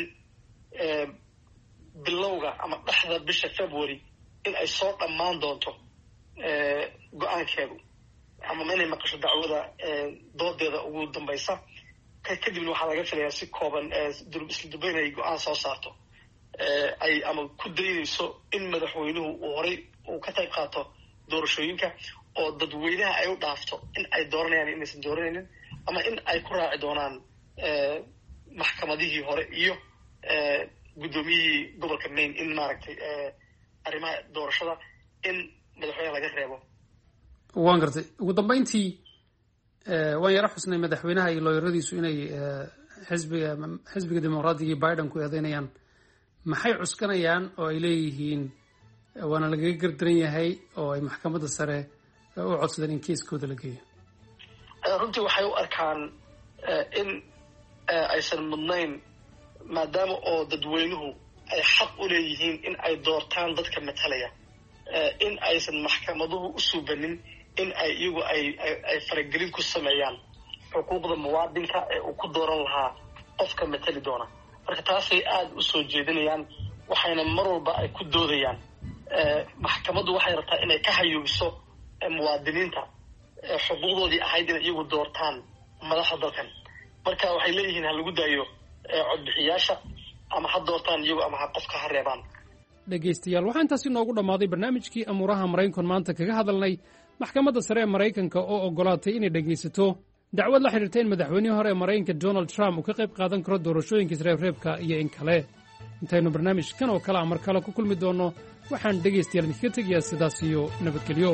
bilowga ama dhexda bisha February in ay soo dhammaan doonto go-aankeedu ama inay maqasho dacwada doodeeda ugu dambaysa. kadibna waxaa laga filayaa si kooban isla dubayn ay go-aan soo saarto ay ama ku daynayso in madaxweynuhu uu horay uu ka qayb qaato doorashooyinka oo dadweynaha ay u dhaafto in ay dooranayaan inaysan dooranaynin ama in ay ku raaci doonaan maxkamadihii hore iyo guddoomiyihii gobolka Maine in maaragtay arrimaha doorashada in madaxweynaha laga reebo. waan gartay ugu dambeyntii waan yara xusnay madaxweynaha iyo looyaradiisu inay xisbiga dimuqraadiga Biden ku eedeynayaan maxay cuskanayaan oo ay leeyihiin waana lagaga gardaran yahay oo ay maxkamadda sare u codsadeen in kiiskooda la geeyo. runtii waxay u arkaan in aysan mudnayn maadaama oo dadweynuhu ay xaq u leeyihiin in ay doortaan dadka matalaya in aysan maxkamaduhu u suubanin in ay iyagu ay faragelin ku sameeyaan xuquuqda muwaadinka ee uu ku dooran lahaa qofka matali doona. marka taasay aad u soo jeedinayaan waxayna mar walba ay ku doodayaan maxkamaddu waxay rabtaa inay ka hayuubiso muwaadiniinta xuquuqdoodii ahayd inay iyagu doortaan madaxda dalkan. marka waxay leeyihiin ha lagu daayo codbixiyaasha ama ha doortaan iyagu ama ha qofka ha reebaan. dhegaystayaal waxaa intaasi noogu dhammaaday barnaamijkii amuuraha maraykanku maanta kaga hadalnay maxkamadda sare ee maraykanka oo oggolaatay inay dhegaysato dacwad la xidhiirta in madaxweynihii hore ee maraykanka Donald Trump uu ka qayb qaadan karo doorashooyinka isreebreebka iyo in kale. intaynu barnaamijkan oo kale mar kale ku kulmi doonno waxaan dhegaystayaal idinkaga tegayaa sidaas iyo nabadgelyo.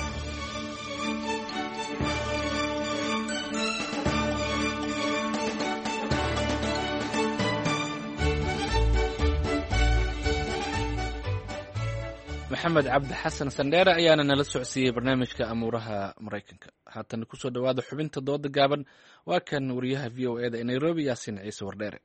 maxamed cabdi xasan sandheere ayaana nala socodsiiyey barnaamijka amuuraha maraykanka. haatan kusoo dhawaada xubinta dooda gaaban waa kan wariyaha v o eda ee Nairobi Yaasin Ciise Wardheere.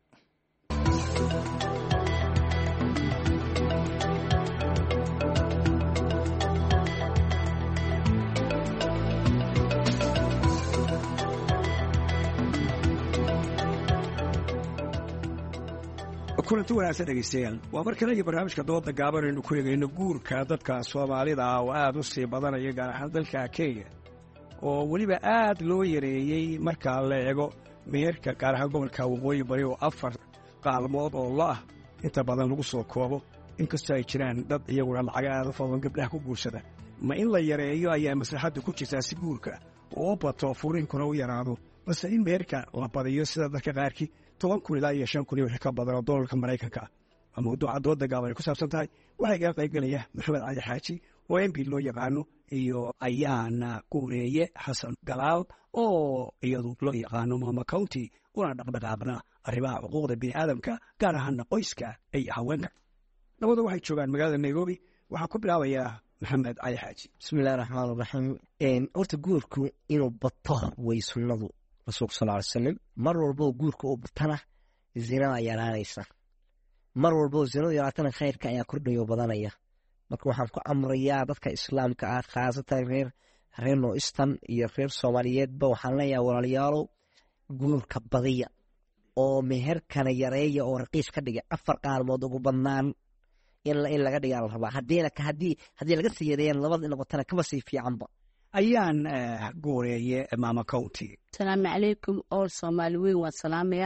kulanti wanaagsan dhegaystayaal waa mar kale iyo barnaamijka dooda gaaban aynu ku eegayno guurka dadka soomaalida ah oo aad u sii badanaya gaar ahaan dalka Kenya oo weliba aad loo yareeyey marka la eego meherka gaar ahaan gobolka waqooyi bari oo 4 qaalmood oo la ah inta badan lagu soo koobo inkastoo ay jiraan dad iyaguna lacag aad u fadlan gabdhaha ku guursada. ma in la yareeyo ayaa maslaxaddu ku jirtaa si guurka oo bato furiinkuna u yaraado base in meherka la badiyo sida dadka qaarkii 10,000 ilaa 5,000 wixii ka badan oo doolarka Maraykanka ama mawduuca dooda gaaban ay ku saabsan tahay waxay ka qaybgalaya Maxamed Cali Xaaji oo MP loo yaqaano iyo Ayaana Kureeye Xasan Galaal oo iyadu loo yaqaano Mama County una dhaqdhaqaaqna arrimaha xuquuqda bini'aadamka gaar ahaan qoyska ay haweenka. labadu waxay joogaan magaalada Nairobi. waxaan ku bilaabayaa Maxamed Cali Xaaji. bismillaahir rahmaanir rahiim. horta guurku inuu bato way sunnadu rasuulka sallallahu alayhi wasallam mar walba guurka oo batana zinada yaraanaysa mar walba zinada yaraatana khayrka ayaa kordhayo badanaya. marka waxaan ku amrayaa dadka islaamka ah khaasatan reer Northeastern iyo reer Soomaaliyeedba waxaan leeyahay walaalayaal guurka badiya oo meherkana yareeya oo raqiis ka dhiga 4 qaalmood ugu badnaan in laga dhigaa la rabaa haddii laga sii yareeyaan labada noqotana kama sii fiicanba. ayaan Kureeye Mama County. Salaamu calaykum oo Soomaali weyn waa salaamaya.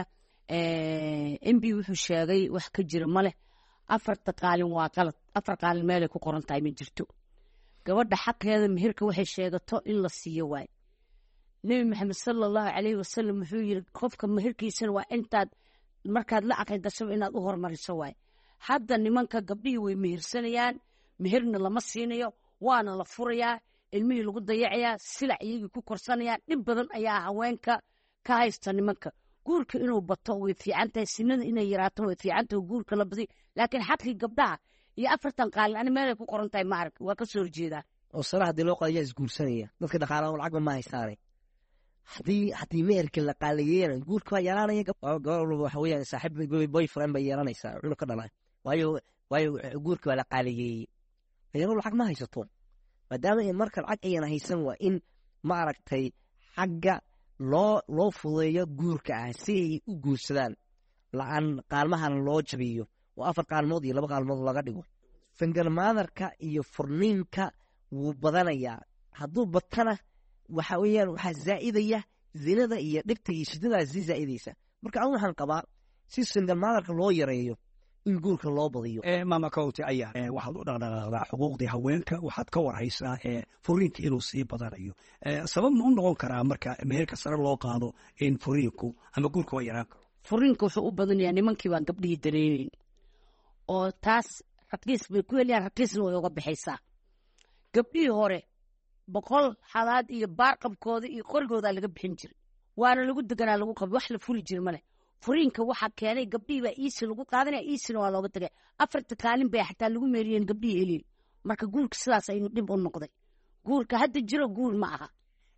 MP wuxuu sheegay wax ka jira male 4 qaalin waa qalad 4 qaalin meel ay ku qoran tahay ma jirto. gabadha xaqeeda meherka waxay sheegato in la siiyo waay. Nabi Maxamed sallallahu alayhi wasallam wuxuu yiri qofka meherkiisana waa intaad markaad la aqal gasho inaad u hormariso waay. hadda nimanka gabdhihii way mehersanayaan meherna lama siinayo waana la furayaa ilmihii lagu dayacayaa silac iyagii ku korsanayaan dhib badan ayaa haweenka ka haysta nimanka guurka inuu bato way fiican tahay sinada inay yaraato way fiican tahay guurka la badiyo laakiin xaqii gabdhaha iyo 40 qaalin ani meelay ku qoran tahay ma arag waa ka soo horjeedaa oo salaah hadii loo qadayaa isguursanaya dadka dhaqaalaha lacag ma haystaanay haddii meherka la qaaliyeeyana guurka waa yaraanaya gabar waxa weeyaan saaxiib boyfriend bay yeelanaysaa cunug ka dhalay waayo guurka waa la qaaliyeeyey ayagoo lacag ma haysato maadaama in marka lacag ayana haysan waa in maaragtay xagga loo fudeeyo guurka ah si ay u guursadaan la-aan qaalmahana loo jabiyo oo 4 qaalmood iyo 2 qaalmood laga dhigo fingarmaadarka iyo furniinka wuu badanayaa hadduu batana waxa weeyaan waxaa zaa'idaya zinada iyo dhibta iyo shidadaas sii zaa'idaysa marka aan waxaan qabaa si fingarmaadarka loo yareeyo in guurka loo badiyo maama kawti ayaa waxaad u dhaqdhaqaaqdaa xuquuqdii haweenka waxaad ka warhaysaa furiinka inuu sii badanayo sabab ma u noqon karaa marka meherka sare loo qaado in furiinku ama guurka waa yaraan karo furiinka wuxuu u badanayaa nimankii baan gabdhihii dareenayn oo taas raqiis bay ku helayaan raqiisna way uga baxaysaa gabdhihii hore 100 xalaad iyo baarqabkooda iyo qorigooda laga bixin jiray waana lagu deganaa lagu qabo wax la fuli jiray male furiinka waxa keenay gabdhihii baa iisi lagu qaadanaya iisina waa looga tagay 4 qaalin bay xataa lagu meeriyeen gabdhihii eliin marka guurka sidaas ayuu dhib u noqday guurka hadda jiro guur ma aha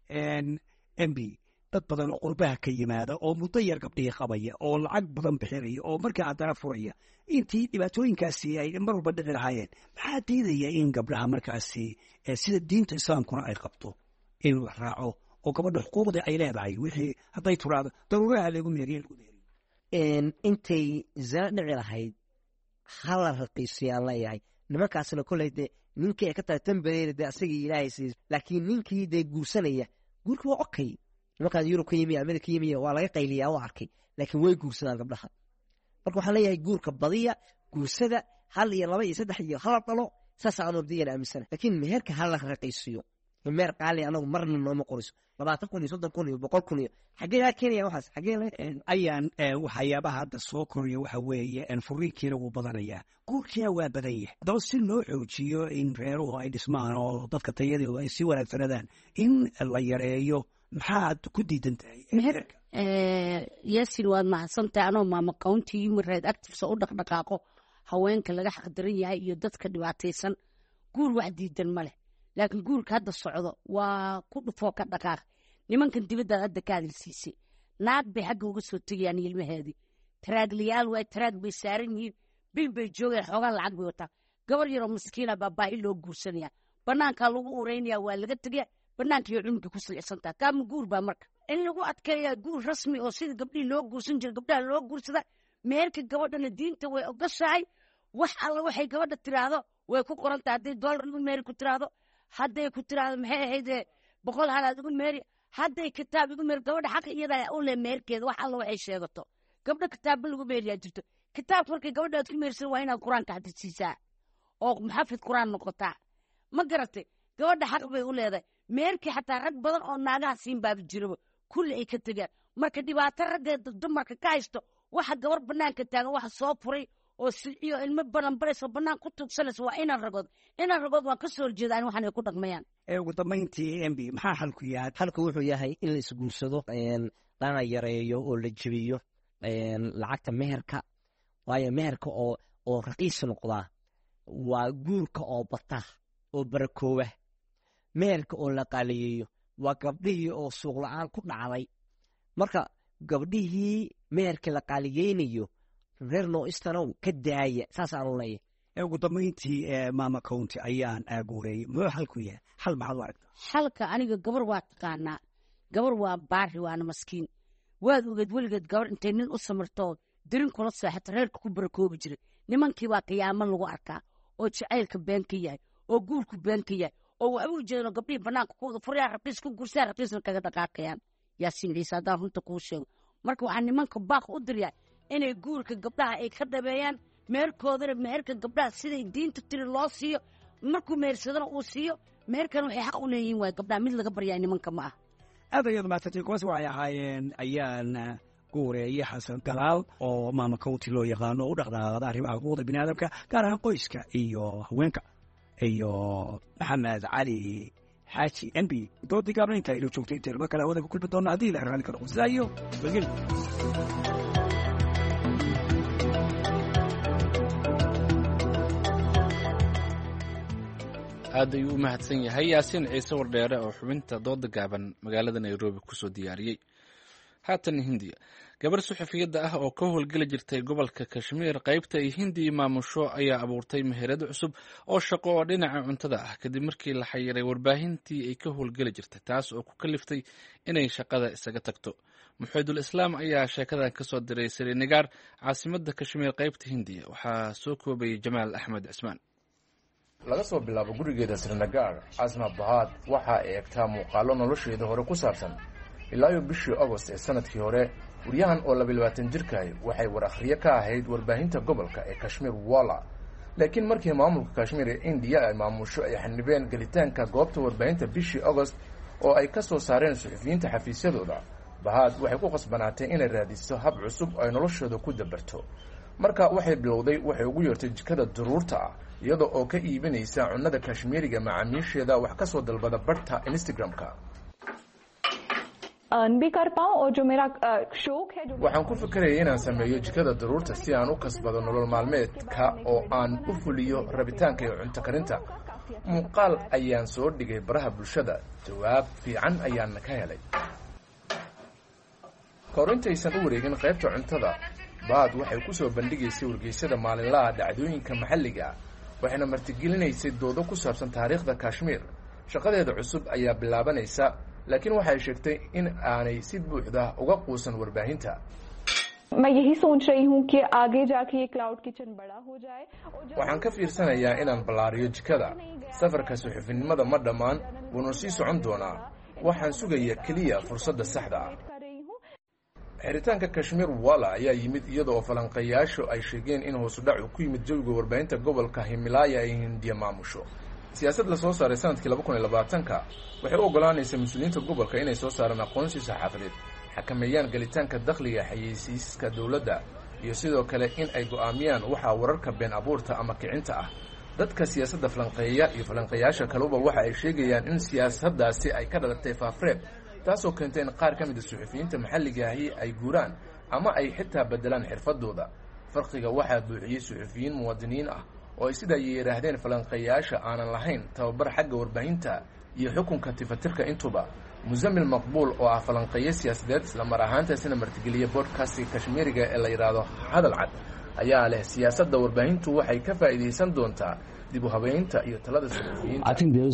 mb dad badan oo qurbaha ka yimaada oo muddo yar gabdhihii qabaya oo lacag badan bixinaya oo markaa haddana furaya intii dhibaatooyinkaasi ay mar walba dhici lahaayeen maxaa diidaya in gabdhaha markaasi sida diinta islaamkuna ay qabto in wax raaco oo gabadha xuquuqdii ay leedahay wixii hadday turaado daruuraha lagu meeriye intay zina dhici lahayd hala raqiisiyaan leeyahay nimankaasna koley dee ninkii ay ka tahay tambareeri dee asagii ilaahay siis laakiin ninkii dee guursanaya guurka waa okay nimankaas yurub ka yimi amerika ka yimi waa laga qayliyaa waa arkay laakiin way guursadaan gabdhaha marka waxaan leeyahay guurka badiya guursada 1 iyo 2 iyo 3 iyo hala dhalo saas aan ordiyana aaminsana laakiin meherka hala raqiisiyo meher qaali anagu marna nooma qoriso 20 kun iyo 30 kun iyo 100 kun iyo xagee keenaya waxaas xagee ayaan waxyaabaha hadda soo koriya waxa weeye furiinkiina wuu badanayaa guurkiina waa badan yahay haddaba si loo xoojiyo in reeruhu ay dhismaan oo dadka tayadooda ay sii wanaagsanadaan in la yareeyo maxaad ku diidan tahay meherka yaasin waad mahadsantahay anoo maama county human rights actives oo u dhaqdhaqaaqo haweenka laga xaqdaran yahay iyo dadka dhibaataysan guur wax diidan ma leh laakiin guurka hadda socdo waa ku dhufoo ka dhaqaaq nimankan dibaddaad hadda ka hadalsiisay naag bay xagga uga soo tegayaan ilmaheedii taraaglayaal waay taraag bay saaran yihiin bil bay joogeen xoogaa lacag bay wataa gabar yaroo maskiina baa baahi loo guursanaya bannaankaa lagu ureynaya waa laga tegaya bannaanka iyo cunugii ku silcisantaa kaama guur baa marka in lagu adkeeyaa guur rasmi oo sida gabdhihii loo guursan jira gabdhaha loo guursada meherka gabadhana diinta way ogashahay wax alla waxay gabadha tiraahdo way ku qoran tahay hadday dollar igu meeri ku tiraahdo hadday ku tiraahdo maxay ahayd 100 halaad igu meeri hadday kitaab igu meeri gabadha xaq iyada u leh meherkeeda wax alla waxay sheegato gabdha kitaab lagu meeriyaa jirto kitaabka markay gabadha aad ku meersan waa inaad quraanka xadisiisaa oo muxafid quraan noqotaa ma garatay gabadha xaq bay u leedahay meerkii xataa rag badan oo naagaha siin baaba jiraba kulli ay ka tegaan marka dhibaato ragga dumarka ka haysto waxa gabar bannaanka taagan waxa soo furay oo silciyo ilmo badan barayso bannaan ku tugsanaysa waa inaan ragood waan ka soo horjeedaan waxaan ay ku dhaqmayaan ugu dambayntii mb maxaa xalku yahay xalku wuxuu yahay in la isguursado lana yareeyo oo la jebiyo lacagta meherka waayo meherka oo raqiis noqdaa waa guurka oo bata oo barakooba meherka oo la qaaliyeeyo waa gabdhihii oo suuq la-aan ku dhacday marka gabdhihii meherka la qaaliyeynayo reer noistanow ka daaya saas aanu leeyahay ugu dambayntii maama county ayaan aaguureeyey muxuu xalku yahay xal maxaad u aragtaa xalka aniga gabar waa taqaanaa gabar waa baari waana maskiin waad ogeed weligeed gabar intay nin u samirtoo darin kula seexata reerka ku barakoobi jiray nimankii baa qiyaamo lagu arkaa oo jacaylka been ka yahay oo guurku been ka yahay oo waxba u jeedano gabdhihii bannaanka kuwada furyaa raqiis ku guursaa raqiisna kaga dhaqaaqayaan yaasiin ciise haddaan runta kuu sheego marka waxaa nimanka baaq u diryaa inay guurka gabdhaha ay ka dhabeeyaan meherkoodana meherka gabdhaha siday diinta tiri loo siiyo markuu mehersadana uu siiyo meherkana waxay xaq u leeyihiin waay gabdhaha mid laga baryaa nimanka ma ah aad ayaad mahadsantiin kuwaas waxay ahaayeen ayaan guureeye xasan galaal oo maama kawti loo yaqaano oo u dhaqdhaqaaqda arrimaha xuquuqda biniaadamka gaar ahaan qoyska iyo haweenka iyo maxamed cali xaaji mb doodii gaabna intaa ilo joogtay inteelma kale hawada ku kulmi doona haddii la raali karo sidaa iyo bagel aad ayuu u mahadsan yahay yaasiin ciise wardheere oo xubinta dooda gaaban magaalada nairobi kusoo diyaariyey. haatan hindiya gabar suxufiyadda ah oo ka howlgeli jirtay gobolka kashmiir qaybta ay hindiya maamusho ayaa abuurtay meherad cusub oo shaqo oo dhinaca cuntada ah kadib markii la xayiray warbaahintii ay ka howlgeli jirtay taas oo ku kaliftay inay shaqada isaga tagto. muxaydul islaam ayaa sheekadan kasoo diray srinagar caasimadda kashmiir qaybta hindiya. waxaa soo koobayay jamaal axmed cismaan. laga soo bilaabo gurigeeda srinagar casma bahaad waxa ay eegtaa muuqaalo nolosheeda hore ku saabsan ilaayo bishii agost ee sanadkii hore wariyahan oo 22 jirkaay waxay war akhriye ka ahayd warbaahinta gobolka ee kashmir walla laakiin markii maamulka kashmir ee indiya ay maamusho ay xanibeen gelitaanka goobta warbaahinta bishii agost oo ay ka soo saareen suxufiyiinta xafiisyadooda bahaad waxay ku qasbanaatay inay raadiso hab cusub oo ay noloshooda ku dabarto. marka waxay bilowday waxay ugu yeertay jikada daruurta ah iyada oo ka iibinaysa cunnada kashmiiriga macaamiisheeda wax ka soo dalbada barta Instagram-ka. waxaan ku fikrayay inaan sameeyo jikada daruurta si aan u kasbado nolol maalmeedka oo aan u fuliyo rabitaanka iyo cunto karinta. muuqaal ayaan soo dhigay baraha bulshada, jawaab fiican ayaan ka helay. kahor intaysan u wareegin qaybta cuntada baad waxay ku soo bandhigaysay wargeysyada maalinlaha dhacdooyinka maxalliga waxayna martigelinaysay doodo ku saabsan taariikhda kashmir. shaqadeeda cusub ayaa bilaabanaysa laakiin waxay sheegtay in aanay si buuxda uga quusan warbaahinta. waxaan ka fiirsanayaa inaan ballaariyo jikada. safarka suxufinimada ma dhammaan, wuuna sii socon doonaa. waxaan sugaya keliya fursadda saxda ah. xiritaanka kashmir walla ayaa yimid iyada oo falanqeeyaashu ay sheegeen in hoosu dhac uu ku yimid jawiga warbaahinta gobolka Himalaya ee Hindiya maamusho. siyaasad la soo saaray sanadkii 2020ka waxay u ogolaanaysaa mas'uuliyiinta gobolka inay soo saaraan aqoonsi saxaafadeed, xakameeyaan gelitaanka dakhliga xayeysiiska dowladda iyo sidoo kale in ay go'aamiyaan waxa wararka been abuurta ama kicinta ah. dadka siyaasadda falanqeeya iyo falanqeeyaasha kaleba waxa ay sheegayaan in siyaasaddaasi ay ka dhalatay faafreeb taasoo keentay in qaar ka mid ah suxufiyiinta maxalliga ahi ay guuraan ama ay xitaa bedelaan xirfadooda. farqiga waxaa buuxiyey suxufiyiin muwaadiniin ah oo ay sida ay yiraahdeen falanqeeyaasha aanan lahayn tababar xagga warbaahinta iyo xukunka tifatirka intuba. muzammil maqbuul oo ah falanqeeye siyaasadeed isla mar ahaantaasina martigeliya podcast kashmiiriga ee la yiraahdo hadal cad ayaa leh siyaasadda warbaahintu waxay ka faa'iideysan doontaa dib u habeynta iyo talada suxufiyiinta.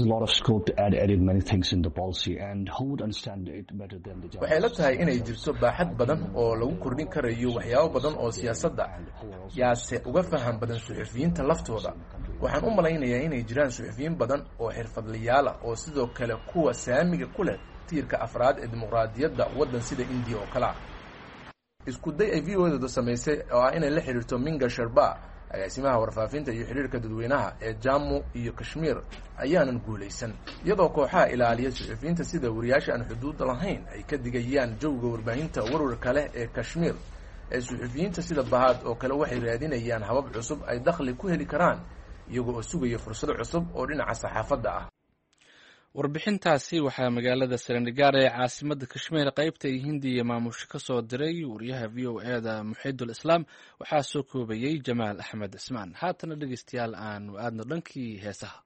waxay la tahay inay jirto baaxad badan oo lagu kordhin karayo waxyaabo badan oo siyaasadda yaase uga faham badan suxufiyiinta laftooda. waxaan u malaynayaa inay jiraan suxufiyiin badan oo xirfadlayaal ah oo sidoo kale kuwa saamiga ku leh tiirka afraad ee dimuqraadiyadda waddan sida indiya oo kale ah. isku day ay VO-da samaysay oo ah inay la xiriirto Minga Sharba agaasimaha warfaafinta iyo xiriirka dadweynaha ee Jammu iyo Kashmir ayaanan guuleysan, iyadoo kooxaha ilaaliya suxufiyiinta sida wariyaasha aan xuduud lahayn ay ka digayaan jawga warbaahinta warwarka leh ee Kashmir. ee suxufiyiinta sida Bahad oo kale waxay raadinayaan habab cusub ay dakhli ku heli karaan iyagoo sugaya fursado cusub oo dhinaca saxaafadda ah. warbixintaasi waxaa magaalada srinagar ee caasimadda kashmir qaybta ay hindiya maamusho ka soo diray wariyaha VOA-da muxaydul islaam. waxaa soo koobayey jamaal axmed cismaan. haatana dhegeystayaal aanu aadno dhankii heesaha.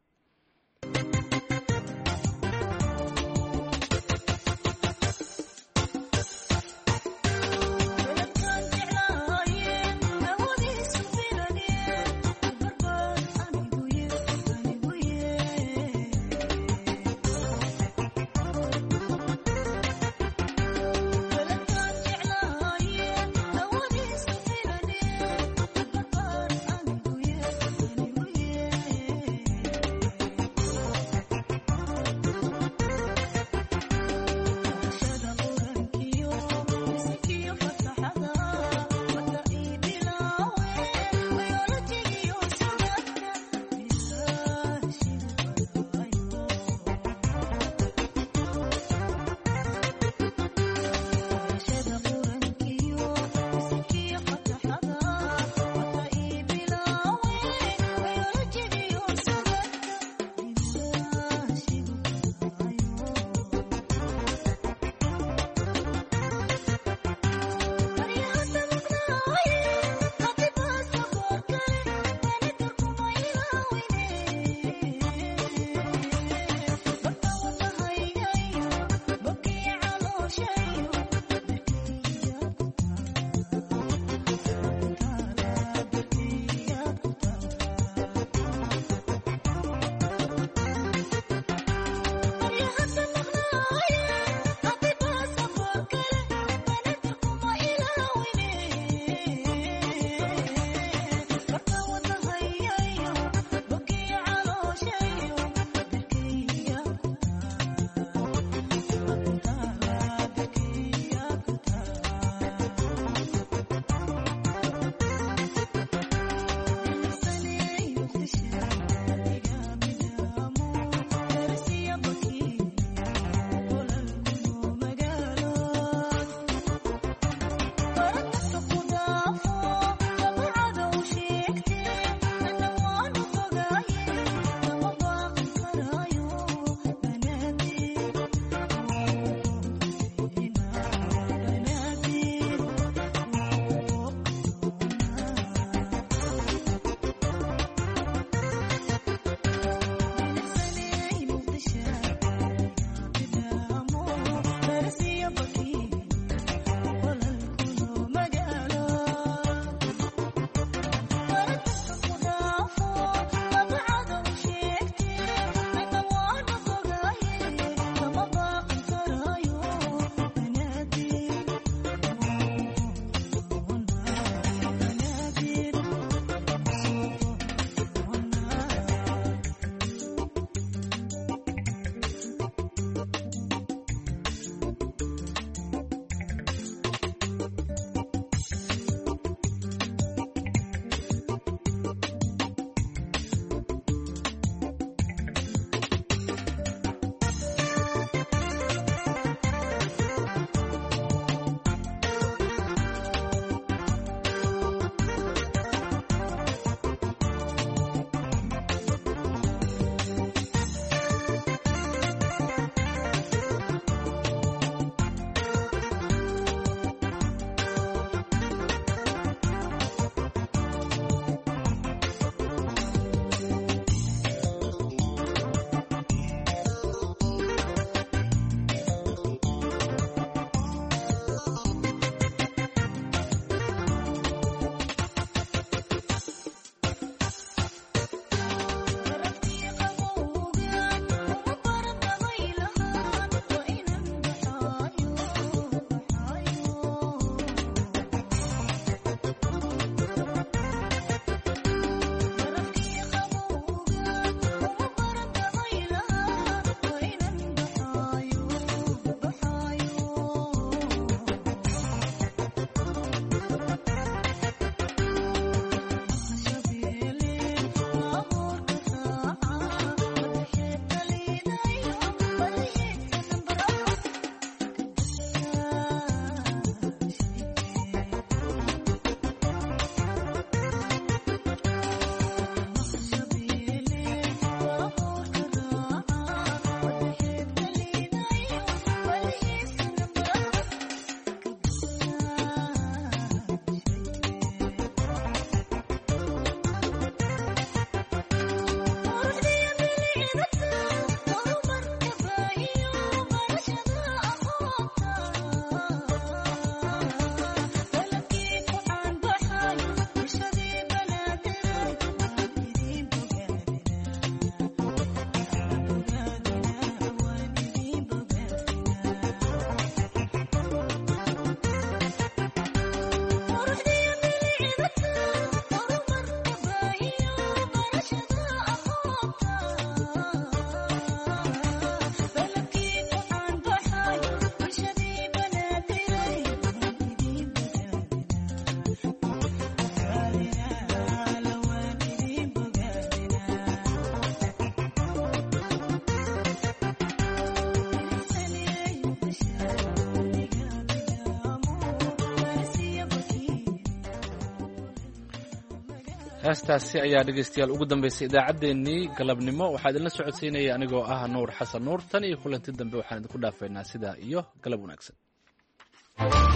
heestaasi ayaa dhegaystayaal ugu dambaysay idaacaddeenii galabnimo. waxaa idinla socodsiinaya anigoo ah nuur xasan nuur. tan iyo kulanti dambe waxaan idinku dhaafaynaa sidaa iyo galab wanaagsan.